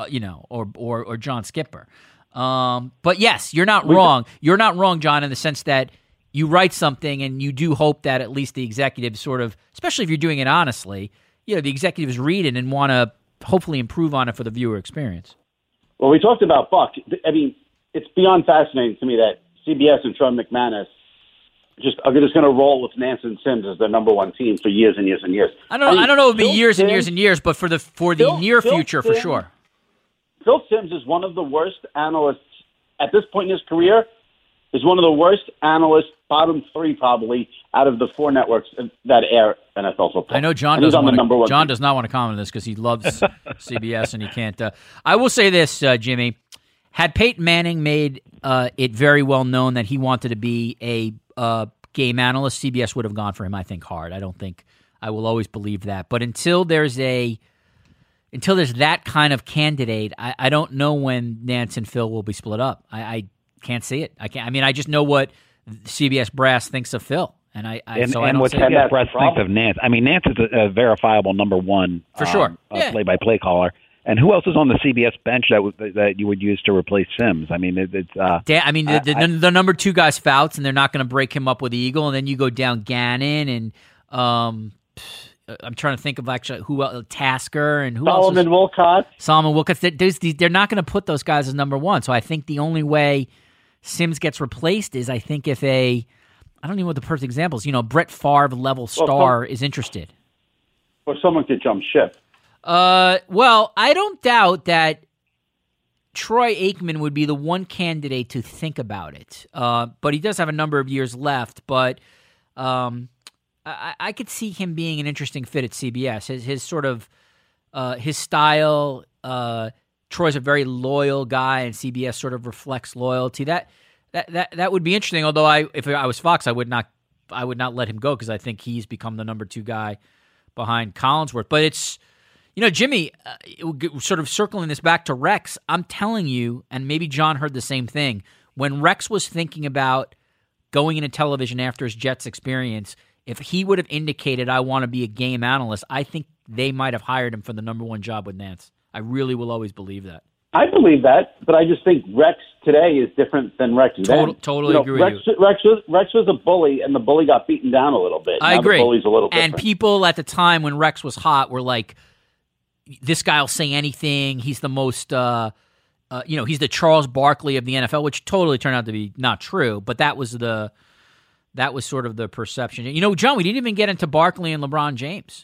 [SPEAKER 1] or John Skipper. But yes, you're not wrong. You're not wrong, John, in the sense that you write something and you do hope that at least the executives sort of, especially if you're doing it honestly, the executives read it and want to hopefully improve on it for the viewer experience.
[SPEAKER 5] Well, we talked about Buck. I mean, it's beyond fascinating to me that CBS and Sean McManus are just going to roll with Nance and Sims as their number one team for years and years and years.
[SPEAKER 1] I don't know if it'll be years and years and years, but for the near future, for sure.
[SPEAKER 5] Phil Sims is one of the worst analysts at this point in his career. Is one of the worst analysts, bottom three probably, out of the four networks that air NFL football.
[SPEAKER 1] I know John does not want to comment on this because he loves CBS and he can't. I will say this, Jimmy. Had Peyton Manning made it very well known that he wanted to be a game analyst, CBS would have gone for him, I think, hard. I will always believe that. But until there's that kind of candidate, I don't know when Nance and Phil will be split up. I can't see it. I just know what CBS brass thinks of Phil, and what
[SPEAKER 3] CBS brass thinks of Nance. I mean, Nance is a verifiable number one
[SPEAKER 1] for sure,
[SPEAKER 3] play-by-play caller. And who else is on the CBS bench that you would use to replace Sims? I mean,
[SPEAKER 1] the number two guy's Fouts, and they're not going to break him up with the Eagle. And then you go down Gannon, and I'm trying to think of actually who else, Tasker, and who else?
[SPEAKER 5] Solomon
[SPEAKER 1] Wilcott. They're not going to put those guys as number one. So I think the only way Sims gets replaced is I think if I don't even know what the perfect example is. Brett Favre level star is interested,
[SPEAKER 5] or someone could jump ship.
[SPEAKER 1] Well, I don't doubt that Troy Aikman would be the one candidate to think about it. But he does have a number of years left. But I could see him being an interesting fit at CBS. His sort of his style. Troy's a very loyal guy, and CBS sort of reflects loyalty. That would be interesting. Although if I was Fox, I would not let him go because I think he's become the number two guy behind Collinsworth. But it's. Jimmy, sort of circling this back to Rex, I'm telling you, and maybe John heard the same thing, when Rex was thinking about going into television after his Jets experience, if he would have indicated, I want to be a game analyst, I think they might have hired him for the number one job with Nance. I really will always believe that.
[SPEAKER 5] I believe that, but I just think Rex today is different than Rex then.
[SPEAKER 1] Totally agree with you.
[SPEAKER 5] Rex was a bully, and the bully got beaten down a little bit.
[SPEAKER 1] I agree.
[SPEAKER 5] The bully's a little different.
[SPEAKER 1] And people at the time when Rex was hot were like, this guy will say anything. He's the most, he's the Charles Barkley of the NFL, which totally turned out to be not true. But that was sort of the perception. John, we didn't even get into Barkley and LeBron James.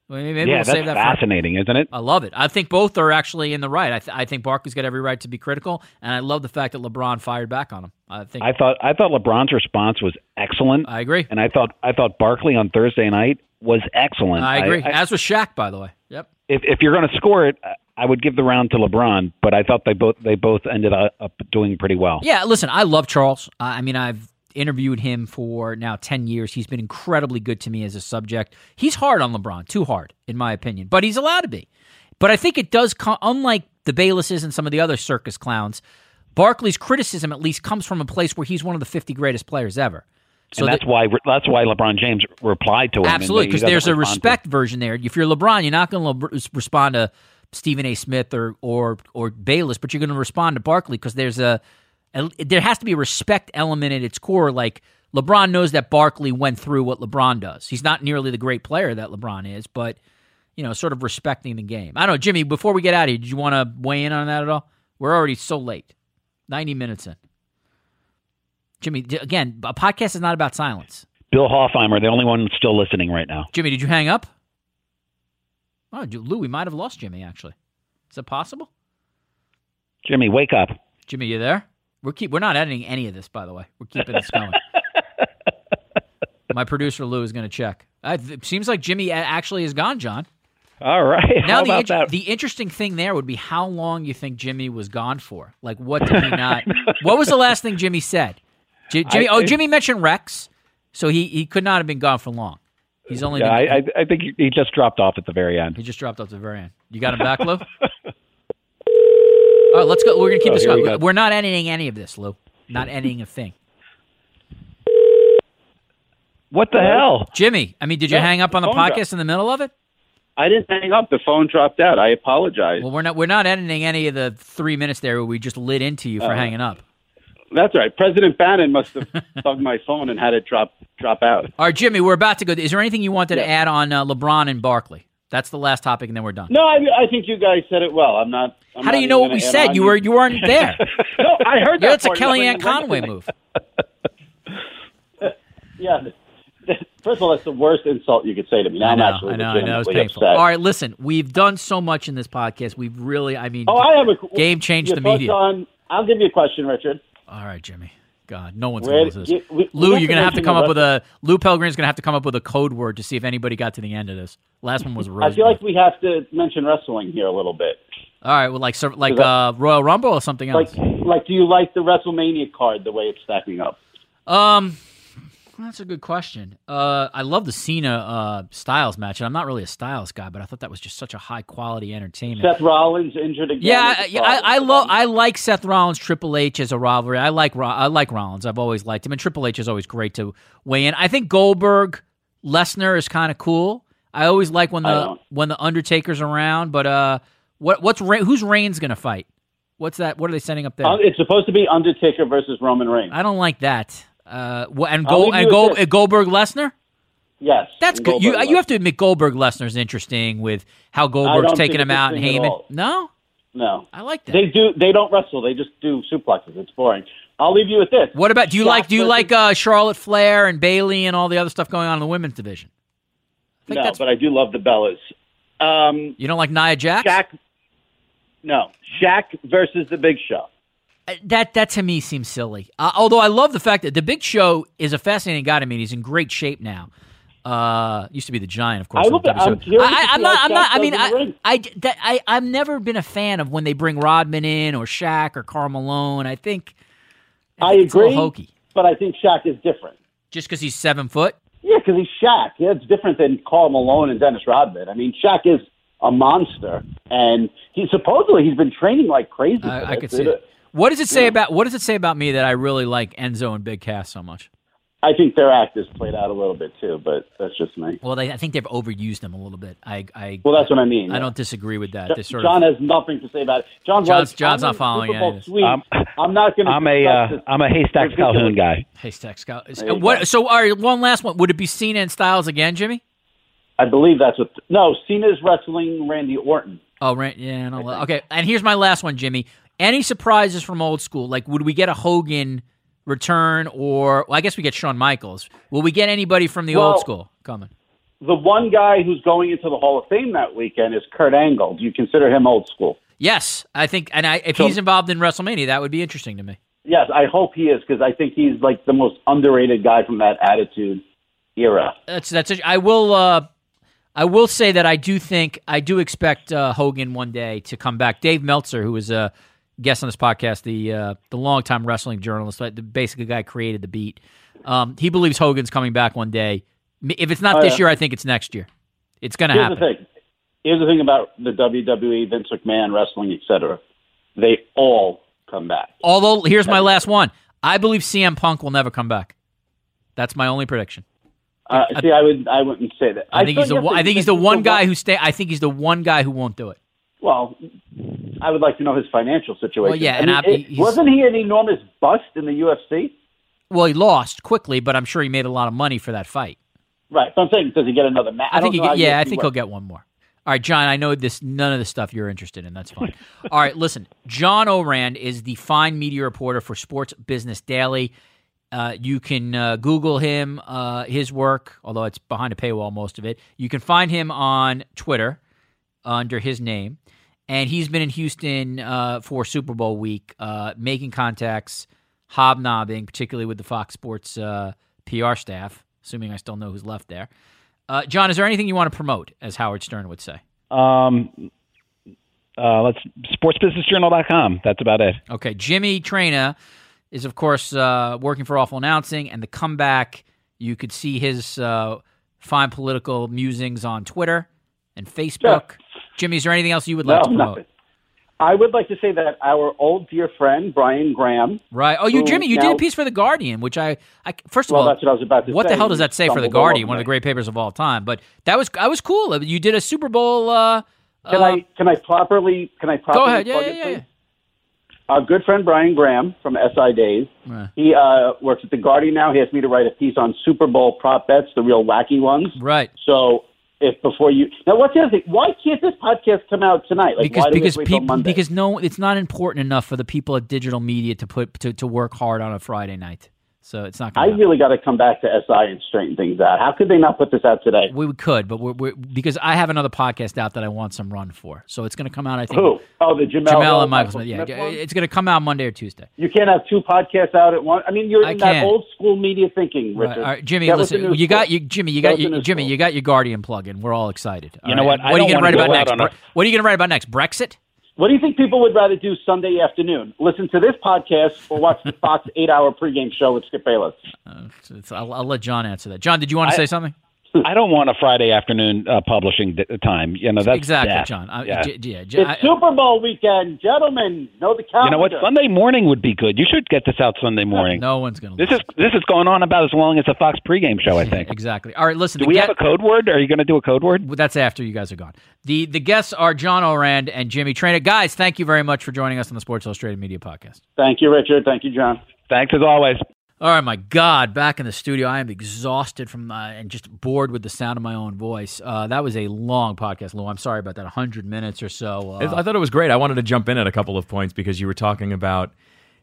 [SPEAKER 1] Maybe
[SPEAKER 3] yeah,
[SPEAKER 1] we'll
[SPEAKER 3] that's
[SPEAKER 1] save that
[SPEAKER 3] fascinating, isn't it?
[SPEAKER 1] I love it. I think both are actually in the right. I think Barkley's got every right to be critical, and I love the fact that LeBron fired back on him. I
[SPEAKER 3] thought LeBron's response was excellent.
[SPEAKER 1] I agree.
[SPEAKER 3] And I thought Barkley on Thursday night was excellent.
[SPEAKER 1] I agree. As was Shaq, by the way. Yep.
[SPEAKER 3] If you're going to score it, I would give the round to LeBron, but I thought they both ended up doing pretty well.
[SPEAKER 1] Yeah, listen, I love Charles. I mean, I've interviewed him for now 10 years. He's been incredibly good to me as a subject. He's hard on LeBron, too hard, in my opinion, but he's allowed to be. But I think it does, unlike the Baylesses and some of the other circus clowns, Barkley's criticism at least comes from a place where he's one of the 50 greatest players ever. So
[SPEAKER 3] and that's why LeBron James replied to him.
[SPEAKER 1] Absolutely, because there's a respect version there. If you're LeBron, you're not going to respond to Stephen A. Smith or Bayless, but you're going to respond to Barkley because there has to be a respect element at its core. Like LeBron knows that Barkley went through what LeBron does. He's not nearly the great player that LeBron is, but sort of respecting the game. I don't know, Jimmy. Before we get out of here, did you want to weigh in on that at all? We're already so late, 90 minutes in. Jimmy, again, a podcast is not about silence.
[SPEAKER 3] Bill Hoffheimer, the only one still listening right now.
[SPEAKER 1] Jimmy, did you hang up? Oh, Lou, we might have lost Jimmy, actually. Is it possible?
[SPEAKER 3] Jimmy, wake up.
[SPEAKER 1] Jimmy, you there? We're not editing any of this, by the way. We're keeping this going. My producer, Lou, is going to check. It seems like Jimmy actually is gone, John.
[SPEAKER 3] All right.
[SPEAKER 1] Now,
[SPEAKER 3] how about that?
[SPEAKER 1] The interesting thing there would be how long you think Jimmy was gone for. Like, what did he not... What was the last thing Jimmy said? Jimmy mentioned Rex, so he could not have been gone for long. He's only.
[SPEAKER 3] I think he just dropped off at the very end.
[SPEAKER 1] He just dropped off at the very end. You got him back, Lou? All right, let's go. We're gonna keep this going. We're not editing any of this, Lou. Not editing a thing.
[SPEAKER 3] What the hell,
[SPEAKER 1] Jimmy? I mean, did you hang up on the podcast in the middle of it?
[SPEAKER 2] I didn't hang up. The phone dropped out. I apologize.
[SPEAKER 1] Well, we're not editing any of the 3 minutes there where we just lit into you for hanging up.
[SPEAKER 2] That's right. President Bannon must have bugged my phone and had it drop out.
[SPEAKER 1] All right, Jimmy, we're about to go. Is there anything you wanted to add on LeBron and Barkley? That's the last topic, and then we're done.
[SPEAKER 2] No, I think you guys said it well.
[SPEAKER 1] How do you know what we said? You weren't there.
[SPEAKER 2] No, I heard that.
[SPEAKER 1] That's a Kellyanne Conway move.
[SPEAKER 2] Yeah. First of all, that's the worst insult you could say to me. Now
[SPEAKER 1] I know. It was painful.
[SPEAKER 2] Upset.
[SPEAKER 1] All right, listen. We've done so much in this podcast. We've really,
[SPEAKER 2] I have a
[SPEAKER 1] game changed the media.
[SPEAKER 2] I'll give you a question, Richard.
[SPEAKER 1] All right, Jimmy. God, no one's going to listen to this. Lou, you're going to have to come up with Lou Pellegrin's going to have to come up with a code word to see if anybody got to the end of this. Last one was Rose.
[SPEAKER 2] I feel like we have to mention wrestling here a little bit.
[SPEAKER 1] All right, well, like Royal Rumble or something else.
[SPEAKER 2] Like, do you like the WrestleMania card the way it's stacking up?
[SPEAKER 1] That's a good question. I love the Cena Styles match, and I'm not really a Styles guy, but I thought that was just such a high quality entertainment.
[SPEAKER 2] Seth Rollins injured again.
[SPEAKER 1] Yeah, I like Seth Rollins Triple H as a rivalry. I like Rollins. I've always liked him, and Triple H is always great to weigh in. I think Goldberg Lesnar is kind of cool. I always like when the Undertaker's around, but who's Reigns going to fight? What's that? What are they setting up there?
[SPEAKER 2] It's supposed to be Undertaker versus Roman Reigns.
[SPEAKER 1] I don't like that. Goldberg Lesnar?
[SPEAKER 2] Yes.
[SPEAKER 1] That's good. You have to admit Goldberg Lesnar is interesting with how Goldberg's taking him out and Heyman. No? I like that.
[SPEAKER 2] They don't wrestle. They just do suplexes. It's boring. I'll leave you with this.
[SPEAKER 1] What about do you like Charlotte Flair and Bayley and all the other stuff going on in the women's division?
[SPEAKER 2] No, but I do love the Bellas.
[SPEAKER 1] You don't like Nia Jax?
[SPEAKER 2] Shaq versus the Big Show.
[SPEAKER 1] That to me seems silly. Although I love the fact that the Big Show is a fascinating guy to me. He's in great shape now. Used to be the Giant, of course. I've never been a fan of when they bring Rodman in or Shaq or Karl Malone. I think it's
[SPEAKER 2] agree,
[SPEAKER 1] a little hokey.
[SPEAKER 2] But I think Shaq is different.
[SPEAKER 1] Just because he's 7 foot?
[SPEAKER 2] Yeah, because he's Shaq. Yeah, it's different than Karl Malone and Dennis Rodman. I mean, Shaq is a monster, and he's been training like crazy.
[SPEAKER 1] I could see it. What does it say about me that I really like Enzo and Big Cass so much?
[SPEAKER 2] I think their act is played out a little bit too, but that's just me.
[SPEAKER 1] Well, I think they've overused them a little bit.
[SPEAKER 2] Well, that's what I mean.
[SPEAKER 1] I don't disagree with that.
[SPEAKER 2] John has nothing to say about it. John's
[SPEAKER 1] not following any of this.
[SPEAKER 2] I'm not going to.
[SPEAKER 3] I'm a Haystack Calhoun guy.
[SPEAKER 1] Haystack Calhoun. What? So, all right, one last one. Would it be Cena and Styles again, Jimmy?
[SPEAKER 2] I believe that's what. No, Cena's wrestling Randy Orton.
[SPEAKER 1] Oh, yeah. No, okay, and here's my last one, Jimmy. Any surprises from old school? Like, would we get a Hogan return, or I guess we get Shawn Michaels? Will we get anybody from the old school coming?
[SPEAKER 2] the one guy who's going into the Hall of Fame that weekend is Kurt Angle. Do you consider him old school?
[SPEAKER 1] Yes, I think, and if he's involved in WrestleMania, that would be interesting to me.
[SPEAKER 2] Yes, I hope he is, because I think he's like the most underrated guy from that Attitude era.
[SPEAKER 1] I will say that I do expect Hogan one day to come back. Dave Meltzer, who was a guest on this podcast, the longtime wrestling journalist, basically the guy who created the beat. He believes Hogan's coming back one day. If it's not this year, I think it's next year. It's going to happen.
[SPEAKER 2] Here's the thing about the WWE, Vince McMahon, wrestling, etc. They all come back.
[SPEAKER 1] Although, here's my last one. I believe CM Punk will never come back. That's my only prediction.
[SPEAKER 2] I wouldn't say that.
[SPEAKER 1] I think he's the one guy who stay. I think he's the one guy who won't do it.
[SPEAKER 2] Well, I would like to know his financial situation.
[SPEAKER 1] Well, yeah,
[SPEAKER 2] wasn't he an enormous bust in the UFC?
[SPEAKER 1] Well, he lost quickly, but I'm sure he made a lot of money for that fight.
[SPEAKER 2] Right. So I'm saying, does he get another match?
[SPEAKER 1] I think he'll get one more. All right, John, I know none of the stuff you're interested in. That's fine. All right, listen. John Ourand is the fine media reporter for Sports Business Daily. You can Google him, his work, although it's behind a paywall, most of it. You can find him on Twitter under his name. And he's been in Houston for Super Bowl week, making contacts, hobnobbing, particularly with the Fox Sports PR staff, assuming I still know who's left there. John, is there anything you want to promote, as Howard Stern would say?
[SPEAKER 3] Sportsbusinessjournal.com. That's about it.
[SPEAKER 1] Okay. Jimmy Traina is, of course, working for Awful Announcing, and The Comeback. You could see his fine political musings on Twitter and Facebook. Sure. Jimmy, is there anything else you would like to promote?
[SPEAKER 2] Nothing. I would like to say that our old dear friend, Brian Graham.
[SPEAKER 1] Right. Oh, Jimmy, you did a piece for The Guardian, which first of all,
[SPEAKER 2] that's what I was about to say.
[SPEAKER 1] What the hell does that say for The Guardian, one of the great papers of all time? But I was cool. You did a Super Bowl.
[SPEAKER 2] Can I properly
[SPEAKER 1] go ahead.
[SPEAKER 2] Plug it, please? Our good friend Brian Graham from SI Days. He works at The Guardian now. He asked me to write a piece on Super Bowl prop bets, the real wacky ones.
[SPEAKER 1] Right.
[SPEAKER 2] So now, what's the other thing? Why can't this podcast come out tonight?
[SPEAKER 1] Because it's not important enough for the people at Digital Media to work hard on a Friday night. So it's not. I
[SPEAKER 2] really got to come back to SI and straighten things out. How could they not put this out today?
[SPEAKER 1] We could, but because I have another podcast out that I want some run for, so it's going to come out. I think.
[SPEAKER 2] Who? Oh, the Jamel
[SPEAKER 1] and Michael Smith. Yeah, it's going to come out Monday or Tuesday.
[SPEAKER 2] You can't have two podcasts out at once. I mean, you're in that old school media thinking, Richard. Right.
[SPEAKER 1] All right, Jimmy, listen. You got your Guardian plug-in. We're all excited.
[SPEAKER 3] You know what?
[SPEAKER 1] What are you going to write about next? What are you going to write about next? Brexit?
[SPEAKER 2] What do you think people would rather do Sunday afternoon? Listen to this podcast or watch the Fox 8-hour pregame show with Skip Bayless?
[SPEAKER 1] I'll let John answer that. John, did you want to say something?
[SPEAKER 3] I don't want a Friday afternoon publishing time. That's
[SPEAKER 1] exactly,
[SPEAKER 3] death.
[SPEAKER 1] John.
[SPEAKER 2] It's Super Bowl weekend, gentlemen. Know the calendar.
[SPEAKER 3] You know what? Sunday morning would be good. You should get this out Sunday morning.
[SPEAKER 1] No one's going to.
[SPEAKER 3] This is going on about as long as a Fox pregame show, I think.
[SPEAKER 1] Exactly. All right, listen.
[SPEAKER 3] Do we have a code word? Are you going to do a code word?
[SPEAKER 1] That's after you guys are gone. The guests are John Ourand and Jimmy Traina. Guys, thank you very much for joining us on the Sports Illustrated Media Podcast.
[SPEAKER 2] Thank you, Richard. Thank you, John.
[SPEAKER 3] Thanks as always.
[SPEAKER 1] All right, my God, back in the studio. I am exhausted from and just bored with the sound of my own voice. That was a long podcast, Lou. I'm sorry about that, 100 minutes or so.
[SPEAKER 4] I thought it was great. I wanted to jump in at a couple of points because you were talking about,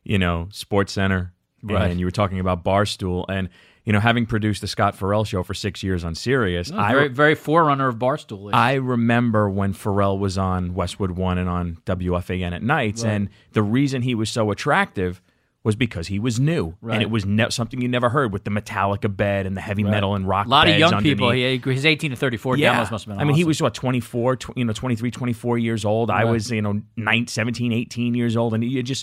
[SPEAKER 4] Sports Center, right, and you were talking about Barstool, and having produced the Scott Farrell show for 6 years on Sirius,
[SPEAKER 1] very forerunner of Barstool.
[SPEAKER 4] I remember when Farrell was on Westwood One and on WFAN at nights, right, and the reason he was so attractive was because he was new, right, and it was something you never heard with the Metallica bed and the heavy metal and rock beds.
[SPEAKER 1] A lot of young
[SPEAKER 4] underneath.
[SPEAKER 1] People. His 18 to 34 demos must have been awesome.
[SPEAKER 4] I mean, he was, 24, 23, 24 years old. Right. I was, 17, 18 years old. And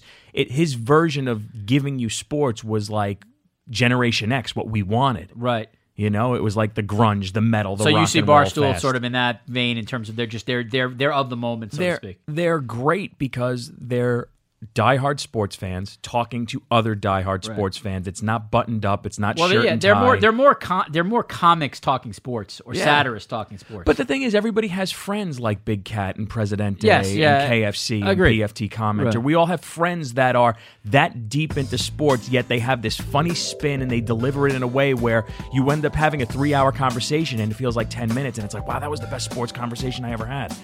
[SPEAKER 4] his version of giving you sports was like Generation X, what we wanted.
[SPEAKER 1] Right.
[SPEAKER 4] It was like the grunge, the metal, the rock and roll.
[SPEAKER 1] So you see Barstool sort of in that vein in terms of they're of the moment, so to speak.
[SPEAKER 4] They're great because they're diehard sports fans talking to other diehard sports fans. It's not buttoned up. It's not shirt and tie.
[SPEAKER 1] They're more comics talking sports or satirists talking sports.
[SPEAKER 4] But the thing is, everybody has friends like Big Cat and Presidente and KFC and PFT Commenter. Right. We all have friends that are that deep into sports, yet they have this funny spin and they deliver it in a way where you end up having a 3-hour conversation and it feels like 10 minutes and it's like, wow, that was the best sports conversation I ever had.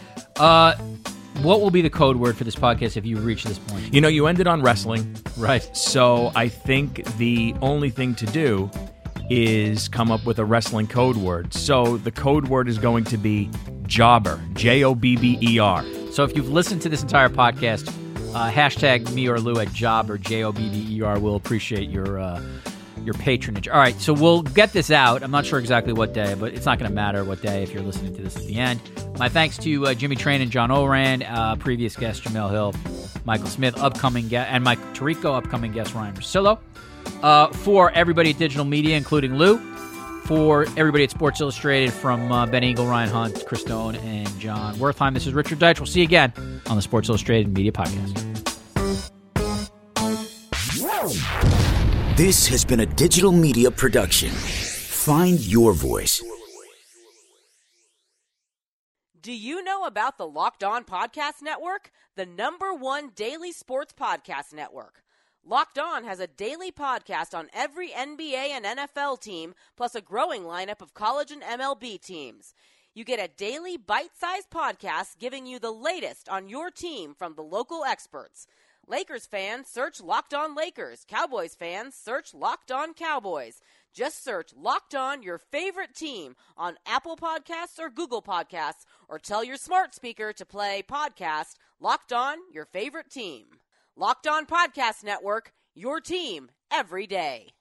[SPEAKER 1] What will be the code word for this podcast if you reach this point?
[SPEAKER 4] You ended on wrestling.
[SPEAKER 1] Right.
[SPEAKER 4] So I think the only thing to do is come up with a wrestling code word. So the code word is going to be jobber, Jobber.
[SPEAKER 1] So if you've listened to this entire podcast, hashtag me or Lou at jobber, Jobber. We'll appreciate your patronage. All right, so we'll get this out. I'm not sure exactly what day, but it's not going to matter what day if you're listening to this at the end. My thanks to Jimmy Train and John Ourand, previous guest Jamel Hill, Michael Smith, upcoming guest, and Mike Tirico, upcoming guest Ryan Russillo. For everybody at Digital Media, including Lou. For everybody at Sports Illustrated, from Ben Eagle, Ryan Hunt, Chris Stone, and John Wertheim, this is Richard Deitch. We'll see you again on the Sports Illustrated Media Podcast.
[SPEAKER 6] This has been a Digital Media production. Find your voice.
[SPEAKER 7] Do you know about the Locked On Podcast Network? The #1 daily sports podcast network. Locked On has a daily podcast on every NBA and NFL team, plus a growing lineup of college and MLB teams. You get a daily bite-sized podcast giving you the latest on your team from the local experts. Lakers fans, search Locked On Lakers. Cowboys fans, search Locked On Cowboys. Just search Locked On your favorite team on Apple Podcasts or Google Podcasts, or tell your smart speaker to play podcast Locked On your favorite team. Locked On Podcast Network, your team every day.